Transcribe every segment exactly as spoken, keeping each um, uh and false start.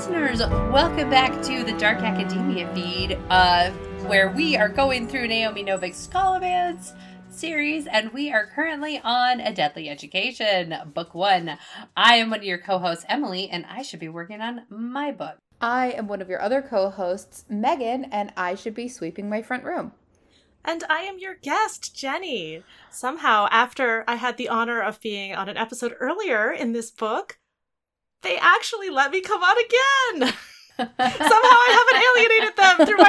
listeners, welcome back to the Dark Academia feed, uh, where we are going through Naomi Novik's Scholomance series, and we are currently on A Deadly Education, book one. I am one of your co-hosts, Emily, and I should be working on my book. I am one of your other co-hosts, Megan, and I should be sweeping my front room. And I am your guest, Jenny. Somehow, after I had the honor of being on an episode earlier in this book, they actually let me come on again. Somehow I haven't alienated them through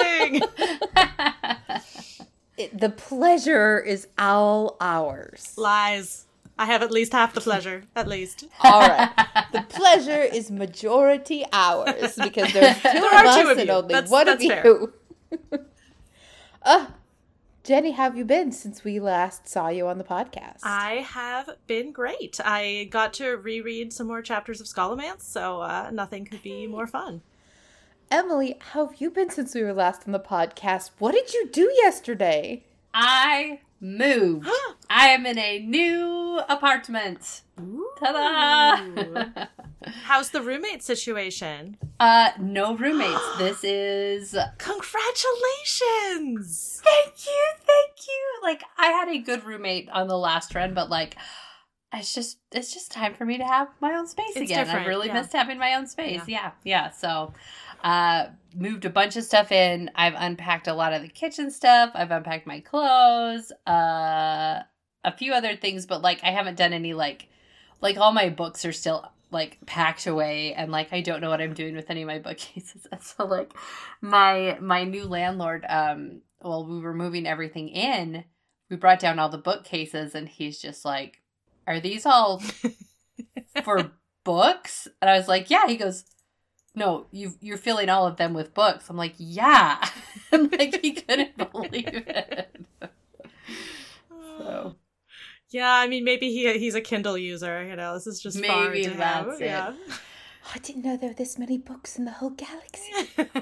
my rambling. It, the pleasure is all ours. Lies. I have at least half the pleasure, at least. All right. The pleasure is majority ours because there's two there of are us two of and you. only That's, one that's of fair. you. uh, Jenny, how have you been since we last saw you on the podcast? I have been great. I got to reread some more chapters of Scholomance, so uh, nothing could be more fun. Emily, how have you been since we were last on the podcast? What did you do yesterday? I moved. I am in a new apartment. Ta-da! How's the roommate situation? Uh, no roommates. This is... Congratulations! Thank you, thank you. Like, I had a good roommate on the last run, but like, it's just, it's just time for me to have my own space It's again. different, I've really yeah. missed having my own space. Yeah. Yeah, yeah. So, uh, moved a bunch of stuff in. I've unpacked a lot of the kitchen stuff. I've unpacked my clothes, uh, a few other things, but like, I haven't done any like, like all my books are still like packed away, and like I don't know what I'm doing with any of my bookcases. And so like my my new landlord, um, well, we were moving everything in. We brought down all the bookcases, and he's just like, "Are these all for books?" And I was like, "Yeah." He goes, "No, you you're filling all of them with books." I'm like, "Yeah," and like he couldn't believe it. So. Yeah, I mean, maybe he he's a Kindle user, you know, this is just Maybe far to that's have. it. Yeah. Oh, I didn't know there were this many books in the whole galaxy.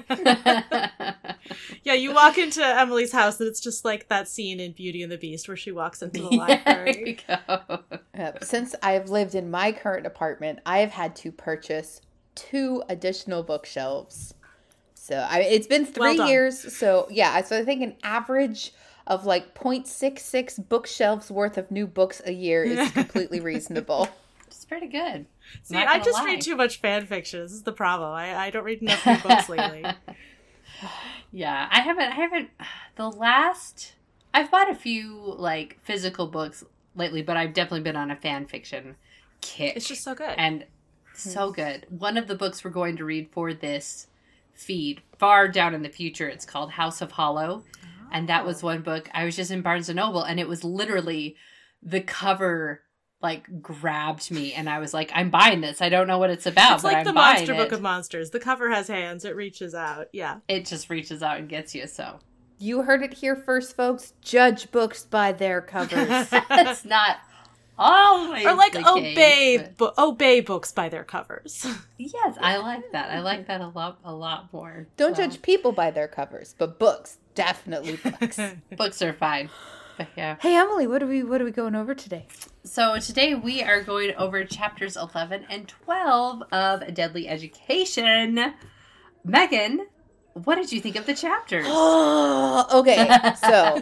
Yeah, you walk into Emily's house and it's just like that scene in Beauty and the Beast where she walks into the Yeah, library. there you go. Uh, since I've lived in my current apartment, I have had to purchase two additional bookshelves. So I, it's been Well three done. years. So yeah, so I think an average of like zero point six six bookshelves worth of new books a year is completely reasonable. It's pretty good. See, Not I gonna just lie. read too much fan fiction. This is the problem. I, I don't read enough new books lately. Yeah, I haven't, I haven't, the last, I've bought a few, like, physical books lately, but I've definitely been on a fan fiction kick. It's just so good. And so good. One of the books we're going to read for this feed, far down in the future, it's called House of Hollow. And that was one book, I was just in Barnes and Noble, and it was literally, the cover, like, grabbed me, and I was like, I'm buying this. I don't know what it's about, It's but like I'm the buying Monster it. Book of Monsters. The cover has hands. It reaches out. Yeah. It just reaches out and gets you, so. You heard it here first, folks. Judge books by their covers. That's not always Or like the obey case, but- bu- obey books by their covers. Yes, I like that. I like that a lot, a lot more. Don't So, judge people by their covers, but books, definitely books. books are fine, but yeah. Hey Emily, what are we what are we going over today? So today we are going over chapters eleven and twelve of A Deadly Education. Megan, what did you think of the chapters? Oh, okay. So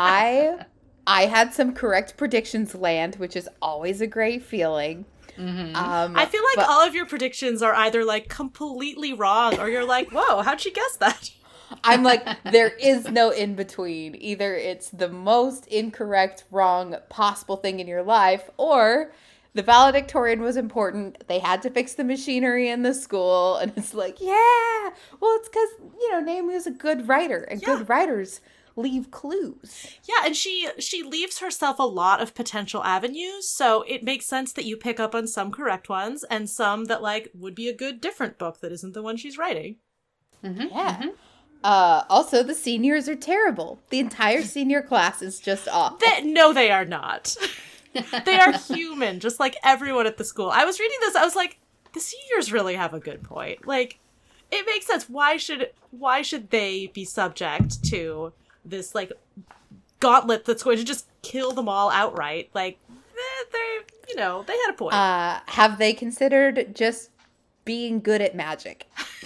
I I had some correct predictions land, which is always a great feeling. Mm-hmm. Um, I feel like but all of your predictions are either like completely wrong or you're like, whoa, how'd she guess that? I'm like, there is no in between. Either it's the most incorrect, wrong possible thing in your life, or the valedictorian was important. They had to fix the machinery in the school, and it's like, yeah, well, it's because you know Naomi was a good writer, and Yeah. good writers leave clues. Yeah, and she she leaves herself a lot of potential avenues, so it makes sense that you pick up on some correct ones and some that like would be a good different book that isn't the one she's writing. Mm-hmm. Yeah. Mm-hmm. Uh, also, the seniors are terrible. The entire senior class is just awful. They, no, they are not. They are human, just like everyone at the school. I was reading this, I was like, the seniors really have a good point. Like, it makes sense. Why should why should they be subject to this like gauntlet that's going to just kill them all outright? Like, they, they you know, they had a point. Uh, have they considered just being good at magic.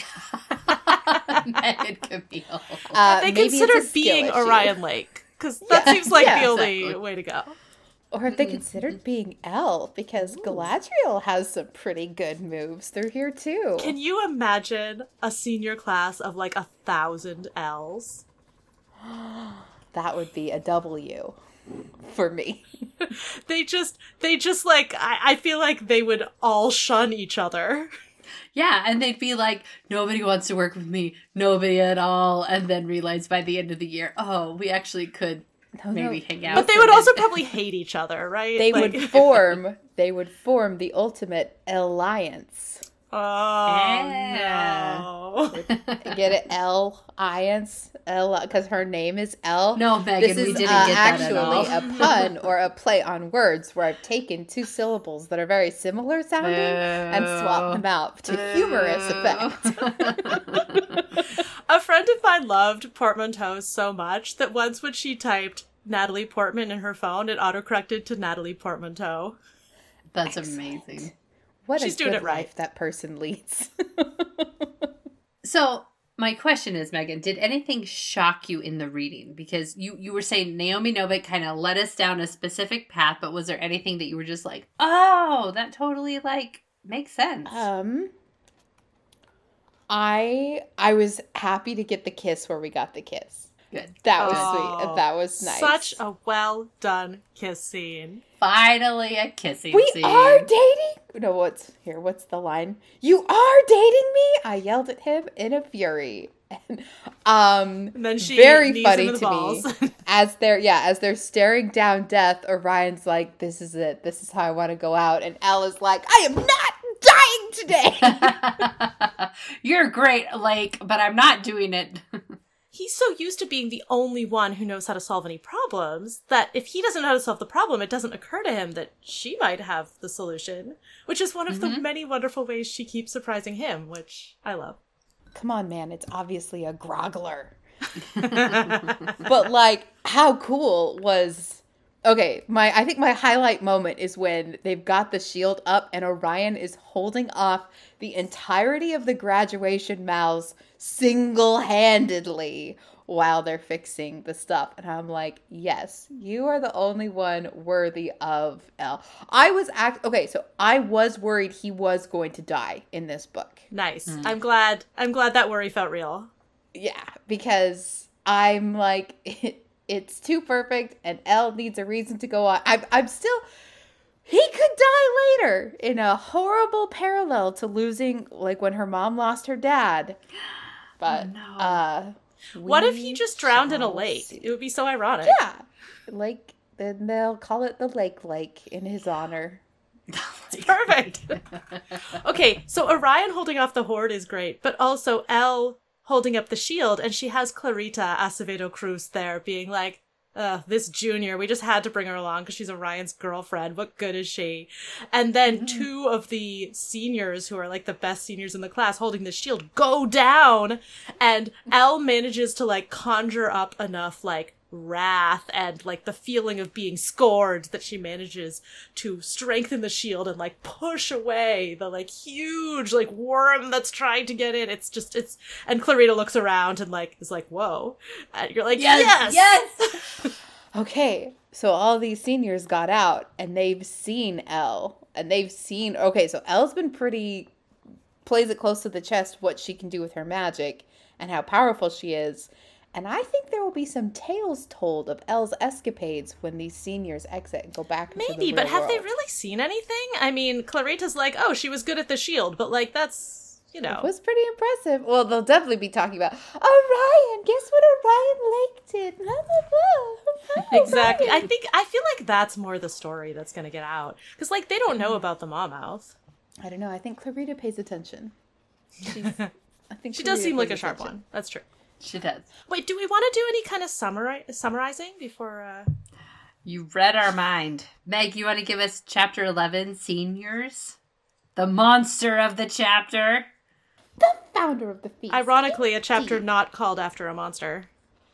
Megan Camille. Uh, they maybe consider it's a skill being issue. Orion Lake, because that seems like yeah, the only exactly. way to go. Or if they considered being Elle, because Galadriel has some pretty good moves through here too. Can you imagine a senior class of like a thousand L's? That would be a W for me. They just, they just like, I, I feel like they would all shun each other. Yeah, and they'd be like, nobody wants to work with me, nobody at all, and then realize by the end of the year, oh, we actually could No, maybe no. hang out. But they would also probably hate each other, right? They Like- would form. They would form the ultimate alliance. Oh, Yeah. no. Get it? Alliance, L, because her name is Elle. No, Megan, this is we didn't uh, get that actually at all. a pun or a play on words where I've taken two syllables that are very similar sounding and swapped them out to humorous effect. A friend of mine loved portmanteaux so much that once when she typed Natalie Portman in her phone, it autocorrected to Natalie Portmanteau. That's Excellent. amazing. What She's a doing good it right. life that person leads. So my question is, Megan, did anything shock you in the reading? Because you, you were saying Naomi Novik kind of led us down a specific path, but was there anything that you were just like, oh, that totally like makes sense? Um, I I was happy to get the kiss where we got the kiss. Good. That was Oh, sweet. That was nice. Such a well done kiss scene. Finally a kissing We scene. are dating. No, what's here? What's the line? You are dating me? I yelled at him in a fury. And, um, And then she very knees funny him in the to balls. me as they're yeah as they're staring down death. Orion's like, "This is it. This is how I want to go out," and Elle is like, "I am not dying today." You're great, Lake, but I'm not doing it. He's so used to being the only one who knows how to solve any problems that if he doesn't know how to solve the problem, it doesn't occur to him that she might have the solution, which is one of Mm-hmm. the many wonderful ways she keeps surprising him, which I love. Come on, man. It's obviously a groggler. But like, how cool was okay, my I think my highlight moment is when they've got the shield up and Orion is holding off the entirety of the graduation mouths single-handedly while they're fixing the stuff. And I'm like, yes, you are the only one worthy of Elle. I was act okay, so I was worried he was going to die in this book. Nice. I'm glad. I'm glad that worry felt real. Yeah, because I'm like, it, it's too perfect, and Elle needs a reason to go on. I'm, I'm still, he could die later in a horrible parallel to losing, like when her mom lost her dad. But, Oh, no. uh, What if we he just drowned in a shall lake? see. It would be so ironic. Yeah, like then they'll call it the Lake Lake in his honor. Perfect. Okay, so Orion holding off the horde is great, but also Elle holding up the shield, and she has Clarita Acevedo Cruz there being like, Ugh, this junior, we just had to bring her along because she's Orion's girlfriend. What good is she? And then two of the seniors, who are like the best seniors in the class, holding the shield, go down. And Elle manages to like conjure up enough like wrath and like the feeling of being scored that she manages to strengthen the shield and like push away the like huge like worm that's trying to get in. It's just, it's, and Clarita looks around and like is like, whoa. And you're like, yes, yes. Okay, so all these seniors got out and they've seen Elle and they've seen, okay, so Elle's been pretty, plays it close to the chest what she can do with her magic and how powerful she is. And I think there will be some tales told of Elle's escapades when these seniors exit and go back into Maybe, the but real have they world. really seen anything? I mean, Clarita's like, oh, she was good at the shield, but like, that's, you know. It was pretty impressive. Well, they'll definitely be talking about, Orion, guess what Orion Lake did? Blah, blah, blah. Exactly. I Orion. think, I feel like that's more the story that's going to get out. Because, like, they don't know about the Mawmouth. I don't know. I think Clarita pays attention. She's, I think She does Clarita seem like a pays sharp attention. one. That's true. She does. Wait, do we want to do any kind of summari- summarizing before, uh... You read our mind. Meg, you want to give us chapter eleven, Seniors? The monster of the chapter. The founder of the feast. Ironically, a chapter not called after a monster.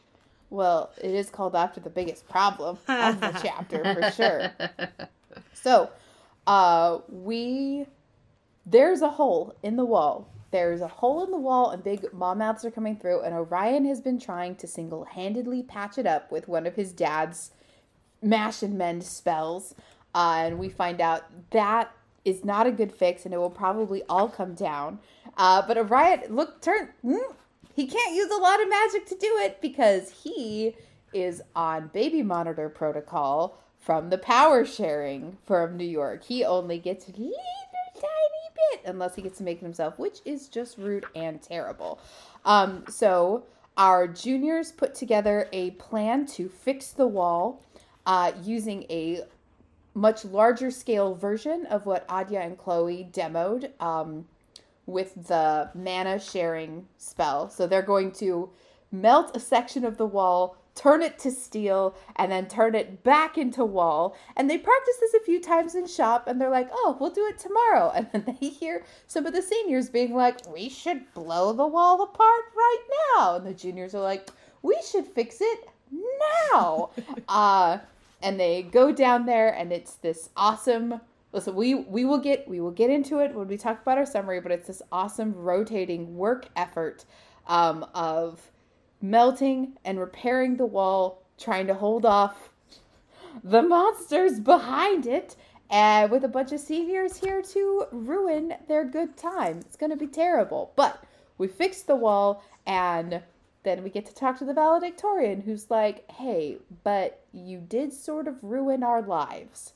Well, it is called after the biggest problem of the chapter, for sure. So, uh, we there's a hole in the wall. There's a hole in the wall and big maw mouths are coming through, and Orion has been trying to single-handedly patch it up with one of his dad's mash and mend spells. Uh, and we find out that is not a good fix, and it will probably all come down. Uh, but Orion, look, turn, mm, he can't use a lot of magic to do it because he is on baby monitor protocol from the power sharing from New York. He only gets a little tiny bit unless he gets to make it himself, which is just rude and terrible. Um, so our juniors put together a plan to fix the wall uh, using a much larger scale version of what Adya and Chloe demoed um, with the mana sharing spell. So they're going to melt a section of the wall, turn it to steel, and then turn it back into wall. And they practice this a few times in shop, and they're like, oh, we'll do it tomorrow. And then they hear some of the seniors being like, we should blow the wall apart right now. And the juniors are like, we should fix it now. uh, and they go down there, and it's this awesome... Listen, we, we will get we will get into it when we talk about our summary, but it's this awesome rotating work effort um, of melting and repairing the wall, trying to hold off the monsters behind it, and with a bunch of seniors here to ruin their good time. It's going to be terrible. But we fixed the wall, and then we get to talk to the valedictorian, who's like, hey, but you did sort of ruin our lives.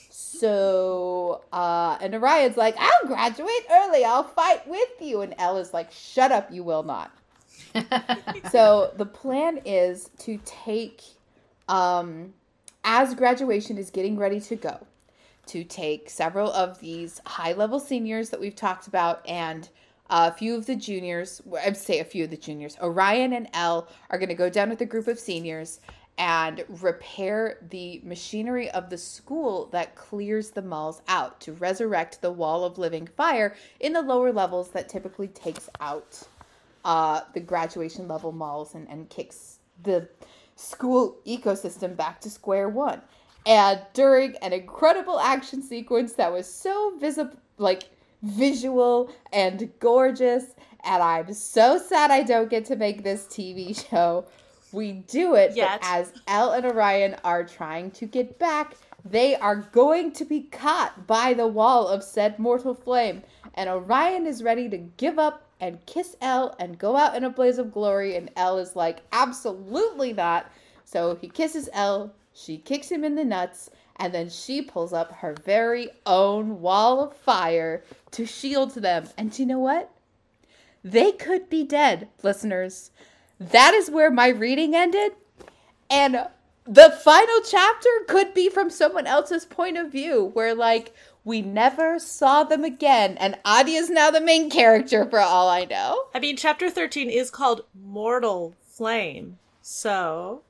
So, uh, and Orion's like, I'll graduate early. I'll fight with you. And Elle is like, shut up, you will not. So the plan is to take, um, as graduation is getting ready to go, to take several of these high-level seniors that we've talked about and a few of the juniors, I'd say a few of the juniors, Orion and Elle are going to go down with a group of seniors and repair the machinery of the school that clears the malls out to resurrect the wall of living fire in the lower levels that typically takes out uh, the graduation level malls and, and kicks the school ecosystem back to square one. And during an incredible action sequence that was so visible, like visual and gorgeous, and I'm so sad I don't get to make this T V show. We do it, Yet. But as Elle and Orion are trying to get back, they are going to be caught by the wall of said mortal flame. And Orion is ready to give up and kiss Elle and go out in a blaze of glory. And Elle is like, absolutely not. So he kisses Elle, she kicks him in the nuts, and then she pulls up her very own wall of fire to shield them. And you know what? They could be dead, listeners. That is where my reading ended. And the final chapter could be from someone else's point of view, where, like, we never saw them again. And Adya's now the main character, for all I know. I mean, chapter thirteen is called Mortal Flame, so...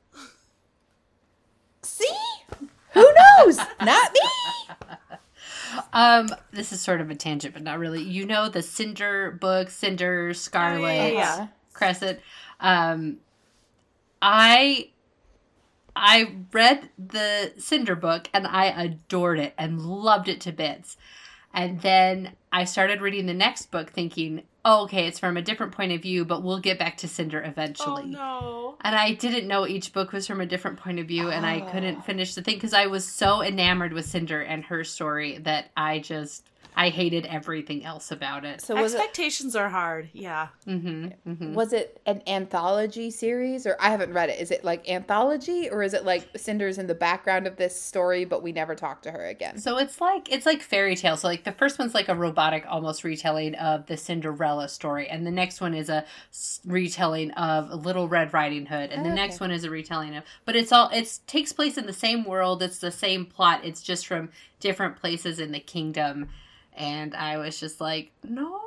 See? Who knows? Not me! Um, this is sort of a tangent, but not really. You know the Cinder book, Cinder, Scarlet, Oh, yeah, yeah. Crescent. Um, I I read the Cinder book and I adored it and loved it to bits. And then I started reading the next book thinking, oh, okay, it's from a different point of view, but we'll get back to Cinder eventually. Oh, no. And I didn't know each book was from a different point of view, and I Oh. couldn't finish the thing because I was so enamored with Cinder and her story that I just, I hated everything else about it. So was it, Expectations are hard, yeah. Mm-hmm, mm-hmm. was it an anthology series? Or I haven't read it. Is it like anthology? Or is it like Cinder's in the background of this story, but we never talk to her again? So it's like, it's like fairy tale. So like the first one's like a robotic almost retelling of the Cinderella story. And the next one is a s- retelling of Little Red Riding Hood. And the Oh, next okay. one is a retelling of, but it's all, it takes place in the same world. It's the same plot. It's just from different places in the kingdom. And I was just like, no.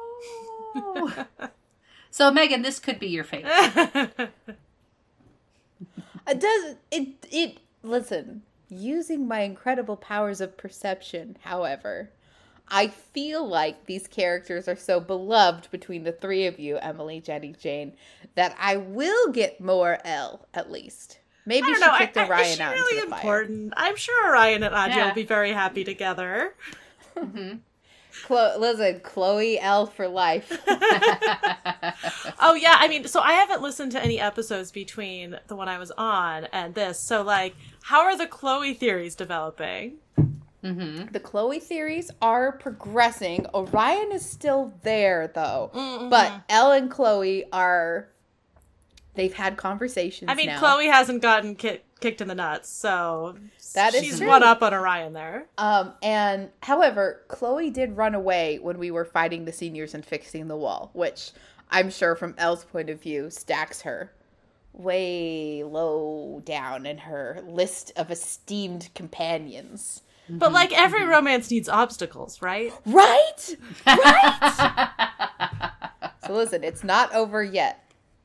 So Megan, this could be your fate. It does it it listen, using my incredible powers of perception, however, I feel like these characters are so beloved between the three of you, Emily, Jenny, Jane, that I will get more Elle, at least. Maybe I don't she know, kicked I, I, Orion is she out really into the fire. important? I'm sure Orion and Adya Yeah. will be very happy together. Mm-hmm. Chloe, listen, Chloe Elle for life. Oh, yeah. I mean, so I haven't listened to any episodes between the one I was on and this. So, like, how are the Chloe theories developing? Mm-hmm. The Chloe theories are progressing. Orion is still there, though. Mm-hmm. But Elle and Chloe are... They've had conversations I mean, now. Chloe hasn't gotten ki- kicked in the nuts, so That is she's true. one up on Orion there. Um, and, however, Chloe did run away when we were fighting the seniors and fixing the wall, which I'm sure from Elle's point of view stacks her way low down in her list of esteemed companions. But, like, every romance needs obstacles, right? Right? Right? So listen, it's not over yet.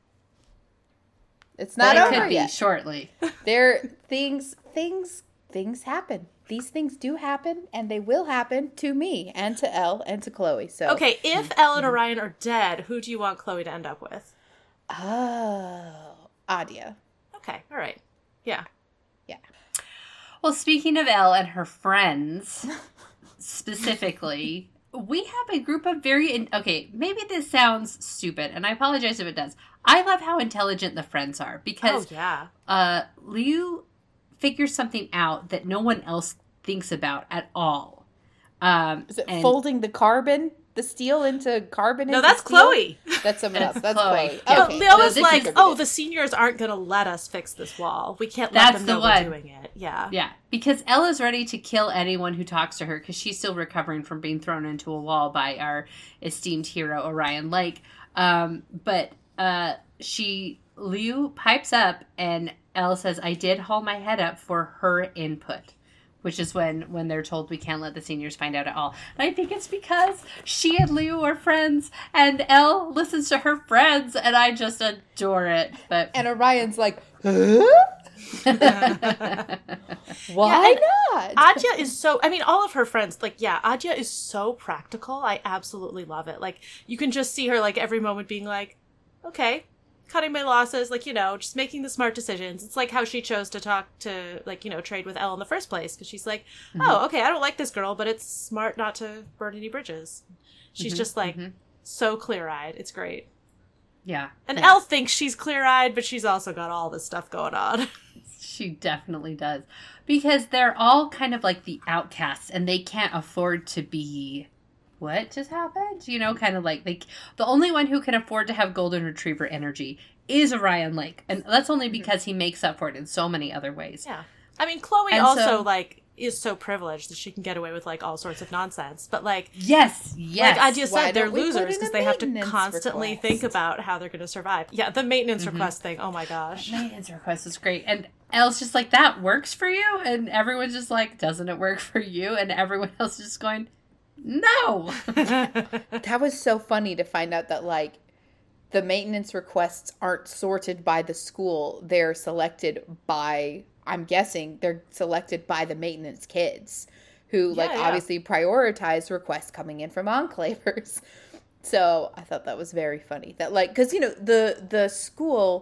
It's not But it over could be yet. shortly. There, things, things, things happen. These things do happen, and they will happen to me and to Elle and to Chloe. So Okay, if Elle and Orion are dead, who do you want Chloe to end up with? Oh, Adia. Okay, all right. Yeah. Well, speaking of Elle and her friends, specifically, we have a group of very... In- okay, maybe this sounds stupid, and I apologize if it does. I love how intelligent the friends are, because Oh, yeah. uh, Liu figures something out that no one else thinks about at all. Um, Is it and- folding the carbon, the steel into carbon? No, into that's steel? Chloe. That's someone else. It's That's Chloe. Chloe. Yeah. But Okay. Leo So was this like, is- oh, the seniors aren't going to let us fix this wall. We can't let That's them the know one. we're doing it. Yeah. Yeah, because Ella's ready to kill anyone who talks to her because she's still recovering from being thrown into a wall by our esteemed hero Orion Lake. Um, but uh, she Liu pipes up and Elle says, "I did hold my head up for her input," which is when when they're told we can't let the seniors find out at all. And I think it's because she and Liu are friends, and Elle listens to her friends, and I just adore it. But And Orion's like, huh? Why not? Adya is so, I mean, all of her friends, like, yeah, Adya is so practical. I absolutely love it. Like, you can just see her, like, every moment being like, okay, cutting my losses, like, you know, just making the smart decisions. It's like how she chose to talk to, like, you know, trade with Elle in the first place. Because she's like, Mm-hmm. oh, okay, I don't like this girl, but it's smart not to burn any bridges. She's Mm-hmm. just, like, Mm-hmm. so clear-eyed. It's great. yeah. And yeah. Elle thinks she's clear-eyed, but she's also got all this stuff going on. She definitely does. Because they're all kind of like the outcasts and they can't afford to be what just happened? You know, kind of like they the only one who can afford to have golden retriever energy is Orion Lake. And that's only because he makes up for it in so many other ways. Yeah. I mean, Chloe And also, so- like, is so privileged that she can get away with, like, all sorts of nonsense. But, like, Yes, yes. like Adya Why said, they're don't we put losers in because a they have to maintenance constantly request? think about how they're going to survive. Yeah, the maintenance Mm-hmm. request thing. Oh, my gosh. Maintenance request is great. And Elle's just like, that works for you? And everyone's just like, doesn't it work for you? And everyone else is just going, no. That was so funny to find out that, like, the maintenance requests aren't sorted by the school. They're selected by, I'm guessing, they're selected by the maintenance kids who, like, Yeah, yeah. obviously prioritize requests coming in from enclavers. So I thought that was very funny. That, like, because, you know, the, the school...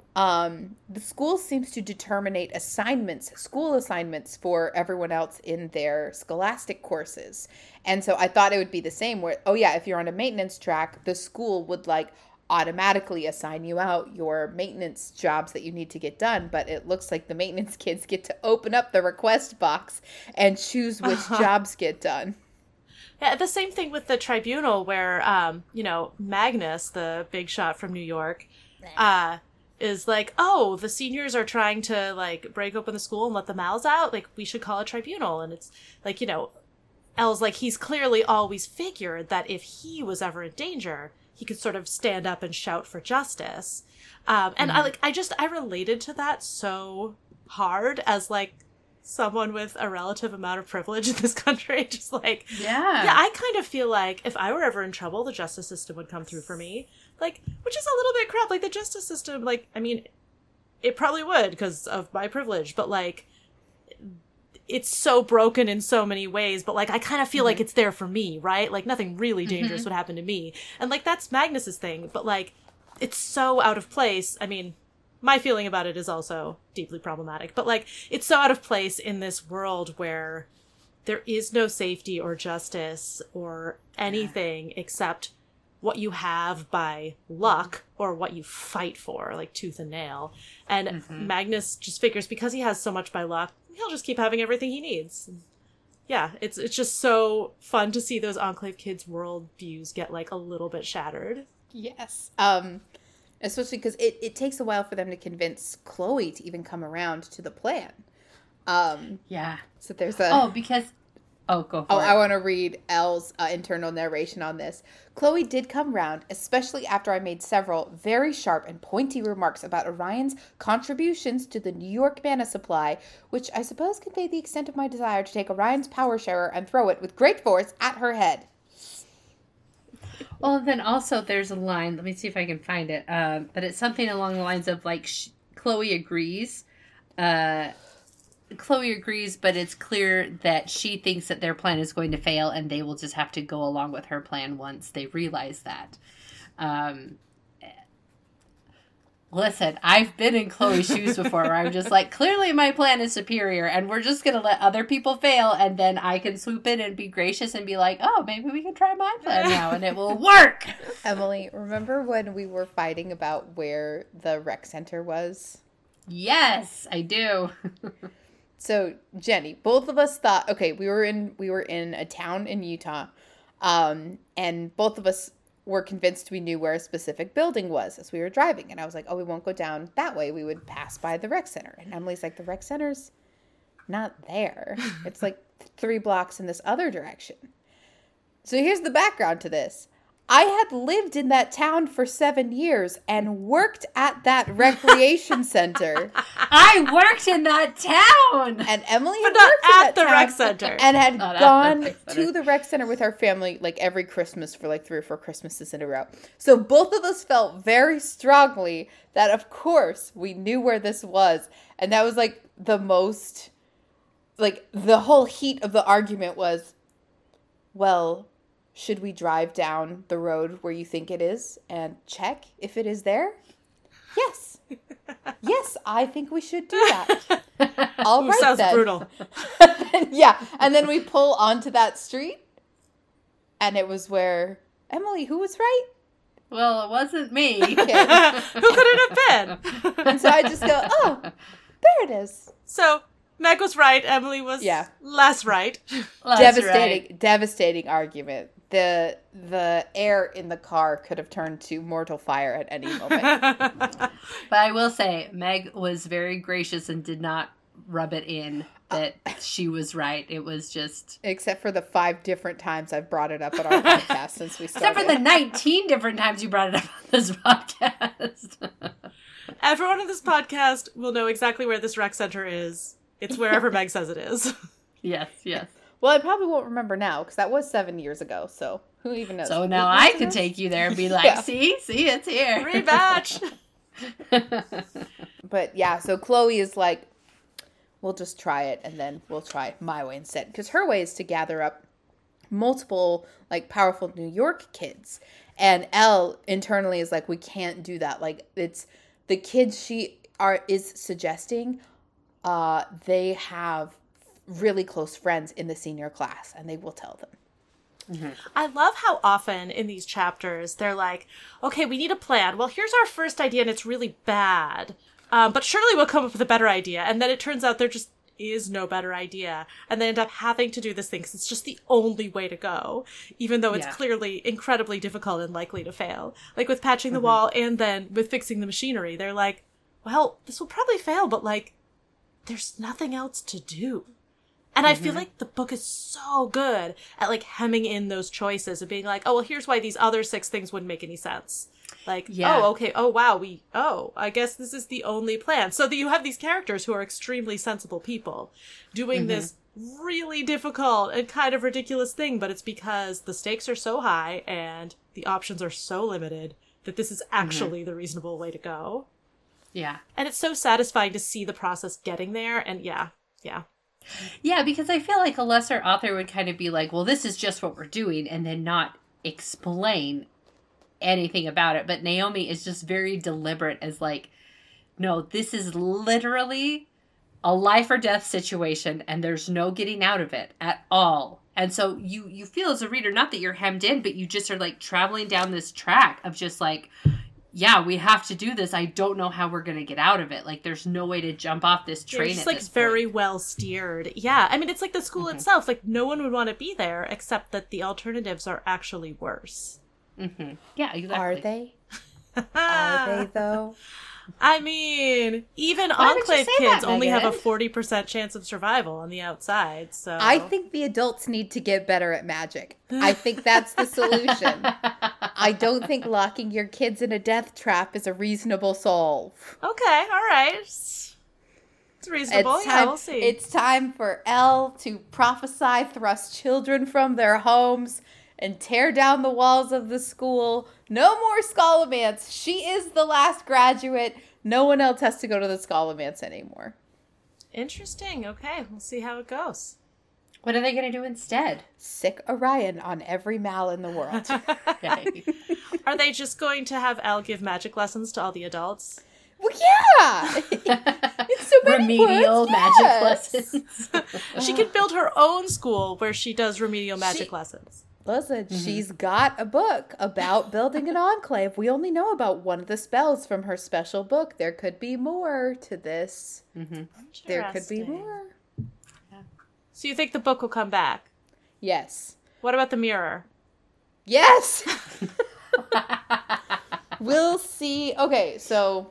Um, the school seems to determinate assignments, school assignments for everyone else in their scholastic courses. And so I thought it would be the same where, oh yeah, if you're on a maintenance track, the school would like automatically assign you out your maintenance jobs that you need to get done. But it looks like the maintenance kids get to open up the request box and choose which Uh-huh. jobs get done. Yeah, the same thing with the tribunal where, um, you know, Magnus, the big shot from New York, uh, is like, oh, the seniors are trying to, like, break open the school and let the mouths out. Like, we should call a tribunal. And it's like, you know, Elle's like, he's clearly always figured that if he was ever in danger, he could sort of stand up and shout for justice. Um, and I, like, I just, I related to that so hard as, like, someone with a relative amount of privilege in this country. Just like, Yeah. yeah, I kind of feel like if I were ever in trouble, the justice system would come through for me. Like, which is a little bit crap. Like, the justice system, like, I mean, it probably would because of my privilege, but, like, it's so broken in so many ways, but, like, I kind of feel like it's there for me, right? Like, nothing really dangerous would happen to me. And, like, that's Magnus's thing, but, like, it's so out of place. I mean, my feeling about it is also deeply problematic, but, like, it's so out of place in this world where there is no safety or justice or anything except what you have by luck or what you fight for, like tooth and nail. And mm-hmm. Magnus just figures because he has so much by luck, he'll just keep having everything he needs. Yeah, it's it's just so fun to see those Enclave kids' world views get like a little bit shattered. Yes. Um, especially because it, it takes a while for them to convince Chloe to even come around to the plan. Um, yeah. So there's a... Oh, because... Oh, go for oh, it. I want to read Elle's uh, internal narration on this. Chloe did come round, especially after I made several very sharp and pointy remarks about Orion's contributions to the New York mana supply, which I suppose conveyed the extent of my desire to take Orion's power sharer and throw it with great force at her head. Well, then also there's a line, let me see if I can find it, um, but it's something along the lines of, like, sh- Chloe agrees, uh... Chloe agrees, but it's clear that she thinks that their plan is going to fail and they will just have to go along with her plan once they realize that. Um, listen, I've been in Chloe's shoes before where I'm just like, clearly my plan is superior and we're just going to let other people fail and then I can swoop in and be gracious and be like, oh, maybe we can try my plan now and it will work. Emily, remember when we were fighting about where the rec center was? Yes, I do. So, Jenny, both of us thought, okay, we were in we were in a town in Utah, um, and both of us were convinced we knew where a specific building was as we were driving. And I was like, oh, we won't go down that way. We would pass by the rec center. And Emily's like, the rec center's not there. It's like three blocks in this other direction. So here's the background to this. I had lived in that town for seven years and worked at that recreation center. I worked in that town! And Emily but had not worked at at the town rec center. and had Not gone to the rec center with our family like every Christmas for like three or four Christmases in a row. So both of us felt very strongly that, of course, we knew where this was. And that was like the most, like the whole heat of the argument was, well... should we drive down the road where you think it is and check if it is there? Yes. Yes, I think we should do that. All Ooh, right, sounds then. brutal. Yeah, and then we pull onto that street, and it was where, Emily, who was right? Well, it wasn't me. Okay. Who could it have been? And so I just go, oh, there it is. So... Meg was right. Emily was Yeah. less right. That's devastating, right. devastating argument. The the air in the car could have turned to mortal fire at any moment. But I will say, Meg was very gracious and did not rub it in that she was right. It was just... Except for the five different times I've brought it up on our podcast since we started. Except for the nineteen different times you brought it up on this podcast. Everyone in this podcast will know exactly where this rec center is. It's wherever Meg says it is. Yes, yes. Well, I probably won't remember now because that was seven years ago. So who even knows? So now I could take you there and be like, Yeah. see, see, it's here. Rematch. But yeah, so Chloe is like, we'll just try it and then we'll try my way instead. Because her way is to gather up multiple like powerful New York kids. And Elle internally is like, we can't do that. Like it's the kids she are is suggesting, uh, they have really close friends in the senior class and they will tell them. Mm-hmm. I love how often in these chapters they're like, okay, we need a plan. Well, here's our first idea and it's really bad. Um, but surely we'll come up with a better idea. And then it turns out there just is no better idea. And they end up having to do this thing because it's just the only way to go, even though it's Yeah. clearly incredibly difficult and likely to fail. Like with patching the Mm-hmm. wall and then with fixing the machinery, they're like, well, this will probably fail, but like, there's nothing else to do. And mm-hmm. I feel like the book is so good at like hemming in those choices and being like, oh, well, here's why these other six things wouldn't make any sense. Like, Yeah. oh, okay, oh, wow, we, oh, I guess this is the only plan. So that you have these characters who are extremely sensible people doing mm-hmm. this really difficult and kind of ridiculous thing, but it's because the stakes are so high and the options are so limited that this is actually mm-hmm. the reasonable way to go. Yeah. And it's so satisfying to see the process getting there, and yeah, yeah. Yeah, because I feel like a lesser author would kind of be like, well, this is just what we're doing, and then not explain anything about it. But Naomi is just very deliberate as like, no, this is literally a life or death situation and there's no getting out of it at all. And so you you feel as a reader, not that you're hemmed in, but you just are like traveling down this track of just like, yeah, we have to do this. I don't know how we're going to get out of it. Like, there's no way to jump off this train. It's at like this very point. well steered. Yeah. I mean, it's like the school mm-hmm. itself. Like, no one would want to be there except that the alternatives are actually worse. Mm-hmm. Yeah, exactly. Are they? Are they, though? I mean, even Why Enclave kids that, only have a Megan? forty percent chance of survival on the outside, so... I think the adults need to get better at magic. I think that's the solution. I don't think locking your kids in a death trap is a reasonable solve. Okay, all right. It's reasonable, It's yeah, time, we'll see. It's time for Elle to prophesy, thrust children from their homes, and tear down the walls of the school. No more Scholomance. She is the last graduate. No one else has to go to the Scholomance anymore. Interesting. Okay, we'll see how it goes. What are they going to do instead? Sick Orion on every mal in the world. Okay. Are they just going to have Al give magic lessons to all the adults? Well, yeah. It's so many Remedial words, magic yes. lessons. She could build her own school where she does remedial magic She- lessons. Listen, Mm-hmm. she's got a book about building an enclave. We only know about one of the spells from her special book. There could be more to this. Mm-hmm. There could be Interesting. more. So you think the book will come back? Yes. What about the mirror? Yes! We'll see. Okay, so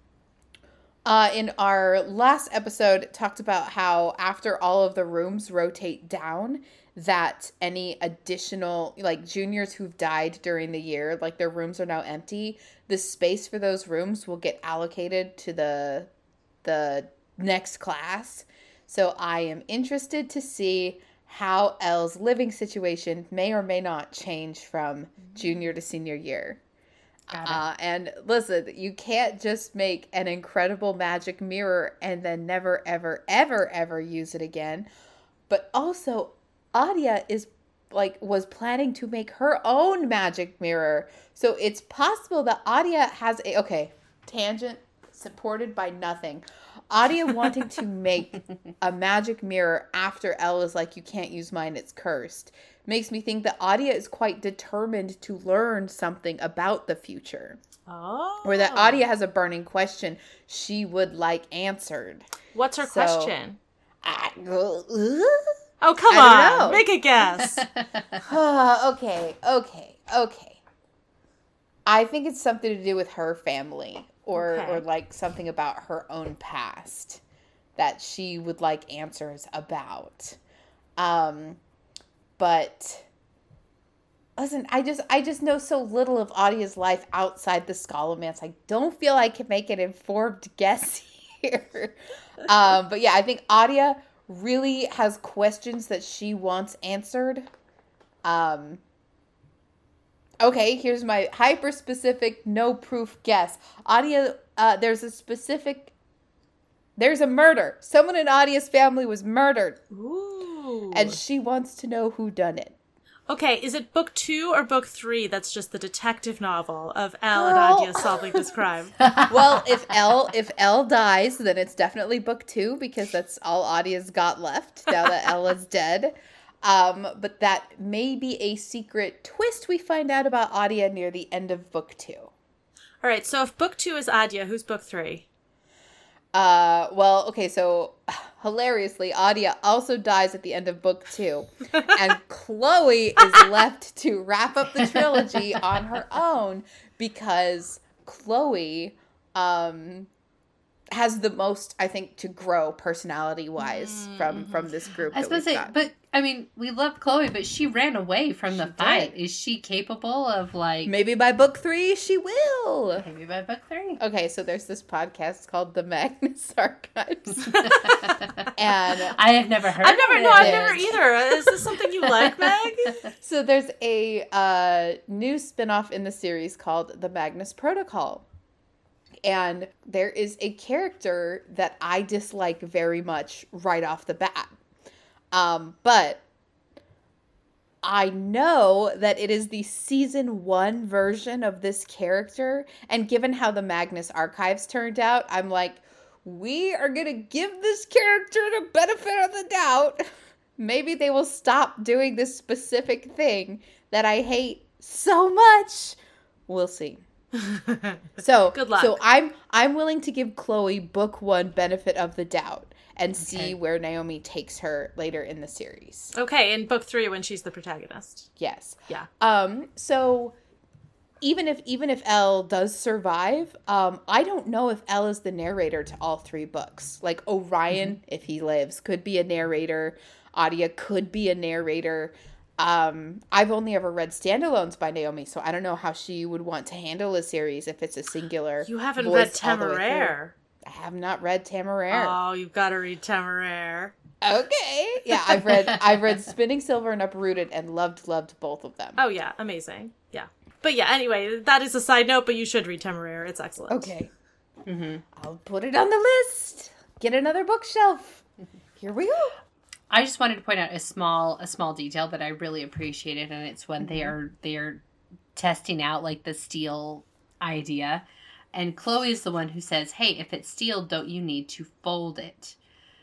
uh, in our last episode, it talked about how after all of the rooms rotate down, that any additional, like juniors who've died during the year, like their rooms are now empty, the space for those rooms will get allocated to the the next class. So I am interested to see how Elle's living situation may or may not change from junior to senior year. Got it. Uh, and listen, you can't just make an incredible magic mirror and then never, ever, ever, ever use it again. But also, Adia is like was planning to make her own magic mirror. So it's possible that Adia has a okay, tangent supported by nothing. Adia wanting to make a magic mirror after Elle is like, you can't use mine, it's cursed, makes me think that Adia is quite determined to learn something about the future. Oh. Or that Adia has a burning question she would like answered. What's her So- question? I, Oh, come I don't on. know. Make a guess. okay, okay, okay. I think it's something to do with her family or Okay. or like something about her own past that she would like answers about. Um but listen, I just I just know so little of Adia's life outside the Scholomance. I don't feel I can make an informed guess here. Um but yeah, I think Adia really has questions that she wants answered. Um, okay, here's my hyper-specific, no-proof guess. Adia, uh, there's a specific... There's a murder. Someone in Adia's family was murdered. Ooh. And she wants to know who done it. Okay, is it book two or book three that's just the detective novel of Elle and Girl. Adia solving this crime? Well, if Elle if Elle dies, then it's definitely book two because that's all Adia's got left now that Elle is dead. Um, but that may be a secret twist we find out about Adia near the end of book two. All right, so if book two is Adia, who's book three? Uh, well, okay, so hilariously, Adia also dies at the end of book two, and Chloe is left to wrap up the trilogy on her own because Chloe, um, has the most, I think, to grow personality-wise from from this group. I was that supposed to we've say, got. but I mean, we love Chloe, but she ran away from the She fight. did. Is she capable of like Maybe by book three, she will. maybe by book three? Okay, so there's this podcast called The Magnus Archives, and I have never heard. I've never, of no, it. I've never either. Is this something you like, Meg? so there's a uh, new spinoff in the series called The Magnus Protocol. And there is a character that I dislike very much right off the bat. Um, but I know that it is the season one version of this character. And given how the Magnus Archives turned out, I'm like, we are going to give this character the benefit of the doubt. Maybe they will stop doing this specific thing that I hate so much. We'll see. So, Good luck. so I'm I'm willing to give Chloe book one benefit of the doubt and see Okay. where Naomi takes her later in the series. Okay, in book three when she's the protagonist. Yes. Yeah. Um, so even if even if Elle does survive, um, I don't know if Elle is the narrator to all three books. Like Orion, mm-hmm. if he lives, could be a narrator. Adia could be a narrator. Um, I've only ever read standalones by Naomi, so I don't know how she would want to handle a series if it's a singular. You haven't voice read all the way Temeraire. through. I have not read Temeraire. Oh, you've got to read Temeraire. Okay. Yeah, I've read I've read Spinning Silver and Uprooted and loved loved both of them. Oh yeah, amazing. Yeah. But yeah, anyway, that is a side note, but you should read Temeraire. It's excellent. Okay. Mm-hmm. I'll put it on the list. Get another bookshelf. Here we go. I just wanted to point out a small a small detail that I really appreciated, and it's when mm-hmm. they are they are testing out like the steel idea, and Chloe is the one who says, "Hey, if it's steel, don't you need to fold it?"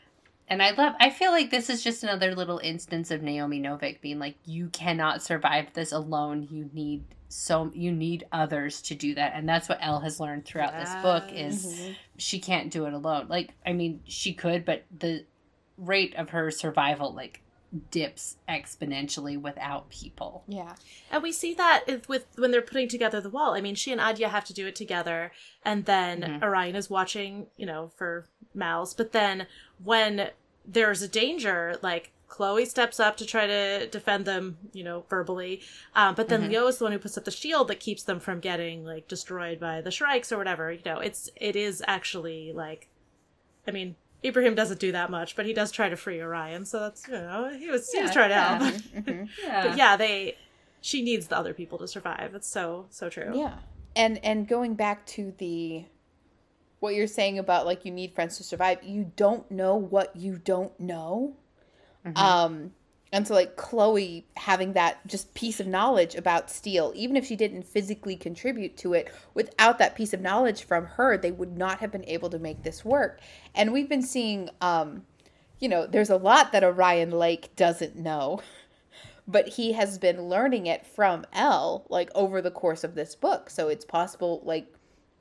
And I love. I feel like this is just another little instance of Naomi Novik being like, "You cannot survive this alone. You need so you need others to do that," and that's what Elle has learned throughout yes. this book is mm-hmm. she can't do it alone. Like, I mean, she could, but the rate of her survival like dips exponentially without people. Yeah. And we see that with when they're putting together the wall. I mean, she and Adia have to do it together, and then mm-hmm. Orion is watching, you know, for Mal's. But then when there's a danger, like Chloe steps up to try to defend them, you know, verbally. Um, but then mm-hmm. Leo is the one who puts up the shield that keeps them from getting like destroyed by the Shrikes or whatever. You know, it's it is actually like, I mean, Ibrahim doesn't do that much, but he does try to free Orion, so that's, you know, he was yeah, he was trying to yeah. help. Mm-hmm. Yeah. But yeah, they she needs the other people to survive. It's so so true. Yeah. And and going back to the what you're saying about like you need friends to survive, you don't know what you don't know. Mm-hmm. Um and so like Chloe having that just piece of knowledge about steel, even if she didn't physically contribute to it, without that piece of knowledge from her, they would not have been able to make this work. And we've been seeing, um, you know, there's a lot that Orion Lake doesn't know, but he has been learning it from Elle, like over the course of this book. So it's possible, like,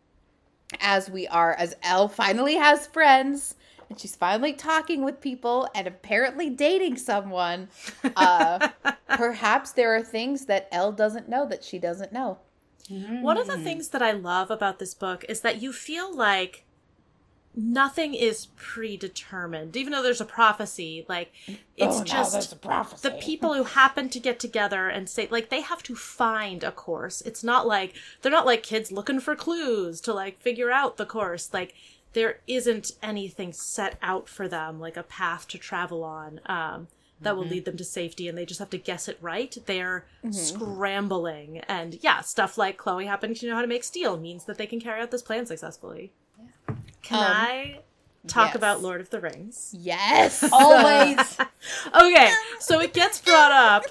as we are, as Elle finally has friends, and she's finally talking with people and apparently dating someone, uh, perhaps there are things that Elle doesn't know that she doesn't know. Mm. One of the things that I love about this book is that you feel like nothing is predetermined. Even though there's a prophecy, like, it's oh, just there's a prophecy. The people who happen to get together and say, like, they have to find a course. It's not like, they're not like kids looking for clues to, like, figure out the course. Like, there isn't anything set out for them, like a path to travel on um, that mm-hmm. will lead them to safety, and they just have to guess it right. They're mm-hmm. scrambling. And yeah, stuff like Chloe happening to know how to make steel means that they can carry out this plan successfully. Yeah. Can um, I talk yes. about Lord of the Rings? Yes! Always! Okay, so it gets brought up.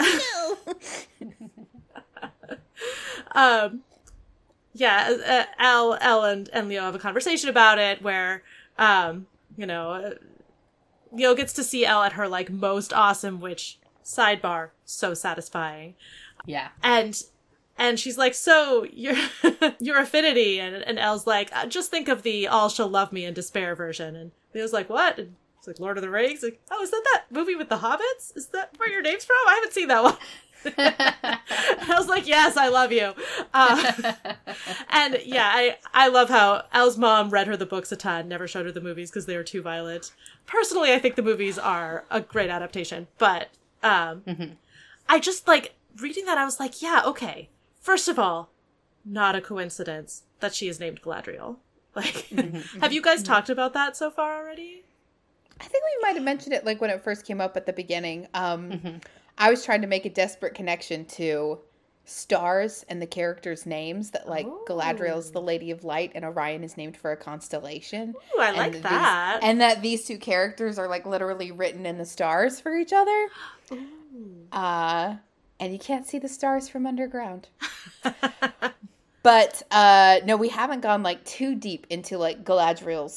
um... Yeah, uh, Elle, Elle and, and Leo have a conversation about it where, um, you know, uh, Leo gets to see Elle at her, like, most awesome, which, sidebar, so satisfying. Yeah. And, and she's like, so, your, your affinity, and, and Elle's like, uh, just think of the all shall love me in despair version. And Leo's like, what? And he's like, Lord of the Rings? Like, oh, is that that movie with the hobbits? Is that where your name's from? I haven't seen that one. I was like, yes, I love you. Uh, and yeah, I, I love how Elle's mom read her the books a ton, never showed her the movies because they were too violent. Personally, I think the movies are a great adaptation, but um, mm-hmm. I just like reading that. I was like, yeah, okay. First of all, not a coincidence that she is named Galadriel. Like, mm-hmm. have you guys mm-hmm. talked about that so far already? I think we might have mentioned it like when it first came up at the beginning. Um, mm-hmm. I was trying to make a desperate connection to stars and the characters' names, that like Ooh. Galadriel's the Lady of Light and Orion is named for a constellation. Ooh, I like and that. These, and that these two characters are like literally written in the stars for each other. Ooh. Uh, and you can't see the stars from underground. But uh, no, we haven't gone like too deep into like Galadriel's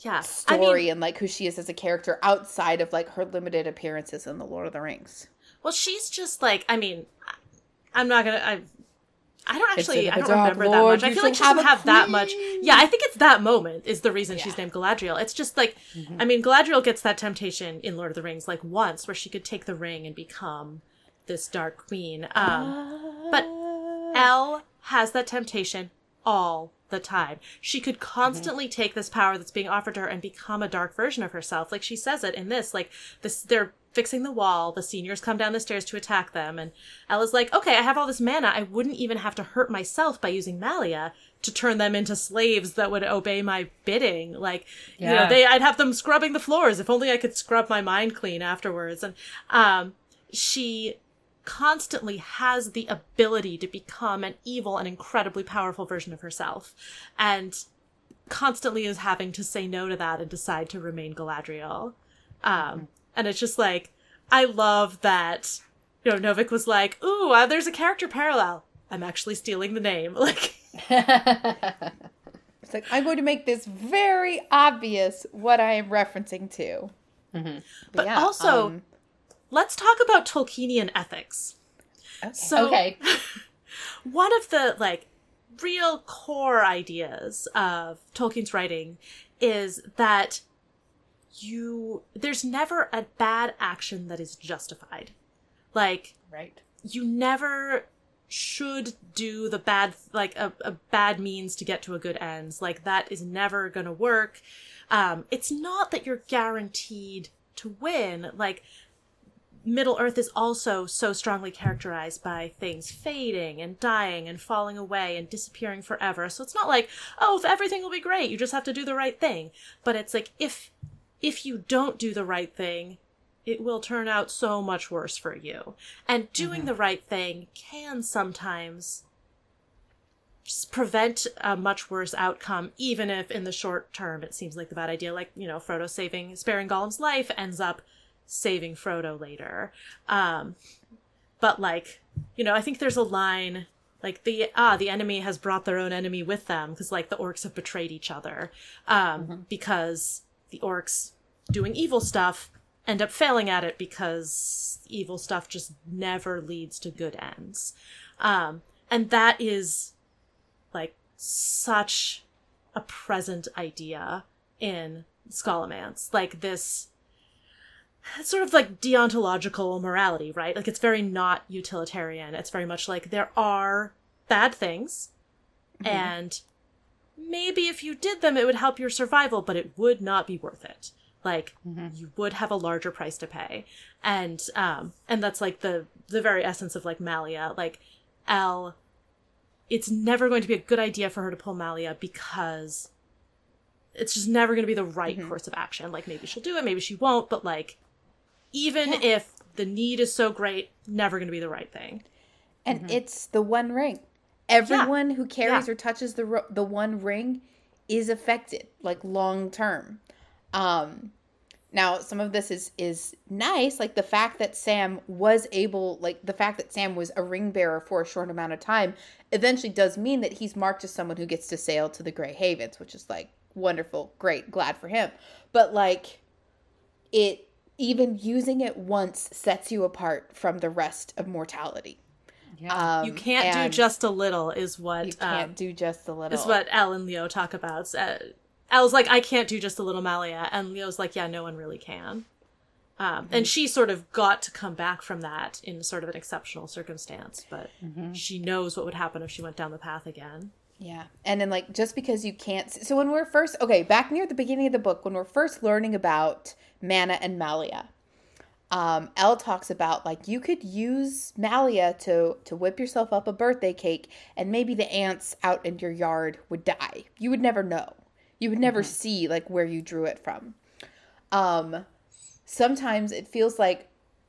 yeah. story I mean, and like who she is as a character outside of like her limited appearances in the Lord of the Rings. well, she's just like, I mean, I'm not gonna. I, I don't It's actually. in I the don't Dark remember that Lord, much. I you feel like she shall doesn't have have a that much. queen. Yeah, I think it's that moment is the reason Yeah. she's named Galadriel. It's just like, I mean, Galadriel gets that temptation in Lord of the Rings like once, where she could take the ring and become this Dark Queen. Um, but Elle has that temptation all the time. She could constantly mm-hmm. take this power that's being offered to her and become a dark version of herself. Like she says it in this, like this, they're fixing the wall. The seniors come down the stairs to attack them. And Ella's like, okay, I have all this mana. I wouldn't even have to hurt myself by using Malia to turn them into slaves that would obey my bidding. Like, yeah. you know, they, I'd have them scrubbing the floors. If only I could scrub my mind clean afterwards. And, um, she constantly has the ability to become an evil and incredibly powerful version of herself, and constantly is having to say no to that and decide to remain Galadriel. Um, mm-hmm. And it's just like, I love that, you know, Novik was like, ooh, uh, there's a character parallel. I'm actually stealing the name. Like, it's like, I'm going to make this very obvious what I am referencing to. Mm-hmm. But, but yeah, also, um, let's talk about Tolkienian ethics. Okay. So, okay. one of the, like, real core ideas of Tolkien's writing is that you, there's never a bad action that is justified. Like, right. you never should do the bad, like, a, a bad means to get to a good ends. Like, that is never gonna work. Um, it's not that you're guaranteed to win. Like, Middle-earth is also so strongly characterized by things fading and dying and falling away and disappearing forever. So it's not like, oh, if everything will be great, you just have to do the right thing. But it's like, if if you don't do the right thing, it will turn out so much worse for you. And doing mm-hmm. the right thing can sometimes just prevent a much worse outcome, even if in the short term it seems like the bad idea. Like, you know, Frodo saving, sparing Gollum's life ends up saving Frodo later. Um, but like, you know, I think there's a line like the, ah, the enemy has brought their own enemy with them, because like the orcs have betrayed each other. Um, mm-hmm. because the orcs doing evil stuff end up failing at it because evil stuff just never leads to good ends. Um, and that is like such a present idea in Scholomance. Like this, it's sort of like deontological morality, right? Like, it's very not utilitarian. It's very much like there are bad things, mm-hmm. and maybe if you did them, it would help your survival, but it would not be worth it. Like, mm-hmm. you would have a larger price to pay. And, um, and that's like the, the very essence of like Malia. Like, Elle, it's never going to be a good idea for her to pull Malia because it's just never going to be the right mm-hmm. course of action. Like, maybe she'll do it, maybe she won't, but like, even yeah. if the need is so great, never going to be the right thing. And mm-hmm. it's the one ring. Everyone yeah. who carries yeah. or touches the ro- the one ring is affected, like, long term. Um, now, some of this is, is nice, like the fact that Sam was able, like the fact that Sam was a ring bearer for a short amount of time eventually does mean that he's marked as someone who gets to sail to the Grey Havens, which is like wonderful, great, glad for him. But like, it, even using it once sets you apart from the rest of mortality. Yeah. Um, you can't do just a little is what... You can't um, do just a little. Is what Elle and Leo talk about. Uh, Elle's like, I can't do just a little, Malia. And Leo's like, yeah, no one really can. Um, mm-hmm. And she sort of got to come back from that in sort of an exceptional circumstance. But mm-hmm. she knows what would happen if she went down the path again. Yeah. And then, like, just because you can't... So when we're first... Okay, back near the beginning of the book, when we're first learning about Mana and Malia, um, Elle talks about, like, you could use Malia to, to whip yourself up a birthday cake, and maybe the ants out in your yard would die. You would never know. You would never mm-hmm. see, like, where you drew it from. Um, sometimes it feels like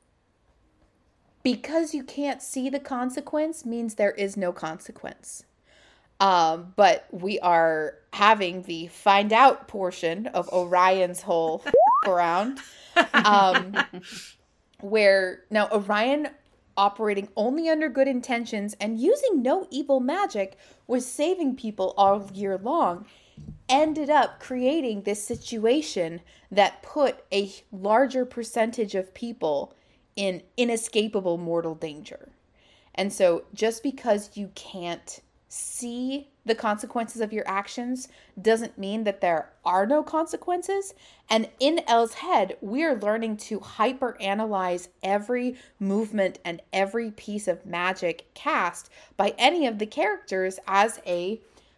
because you can't see the consequence means there is no consequence. Um, but we are having the find out portion of Orion's whole around, um, where now Orion, operating only under good intentions and using no evil magic, was saving people all year long. ended up creating this situation that put a larger percentage of people in inescapable mortal danger. And so just because you can't see the consequences of your actions doesn't mean that there are no consequences. And in Elle's head, we're learning to hyper-analyze every movement and every piece of magic cast by any of the characters as a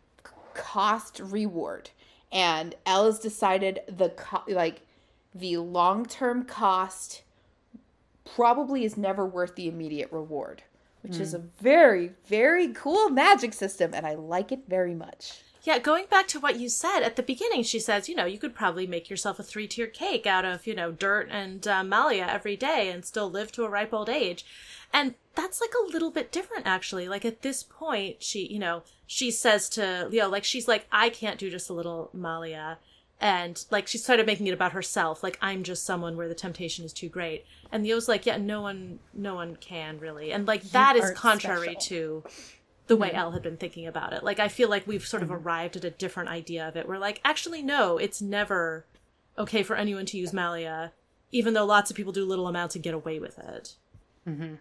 cost reward. And Elle has decided the co- like the long-term cost probably is never worth the immediate reward, which mm. is a very, very cool magic system, and I like it very much. Yeah, going back to what you said at the beginning, she says, you know, you could probably make yourself a three-tier cake out of, you know, dirt and uh, Malia every day and still live to a ripe old age. And that's like a little bit different, actually. Like at this point, she, you know, she says to Leo, like, she's like, I can't do just a little Malia. And like, she started making it about herself. Like, I'm just someone where the temptation is too great. And Leo's like, yeah, no one, no one can really. And like, that is contrary to the way mm-hmm. Elle had been thinking about it. Like, I feel like we've sort of mm-hmm. arrived at a different idea of it. We're like, actually, no, it's never okay for anyone to use Malia, even though lots of people do little amounts and get away with it. Mm-hmm.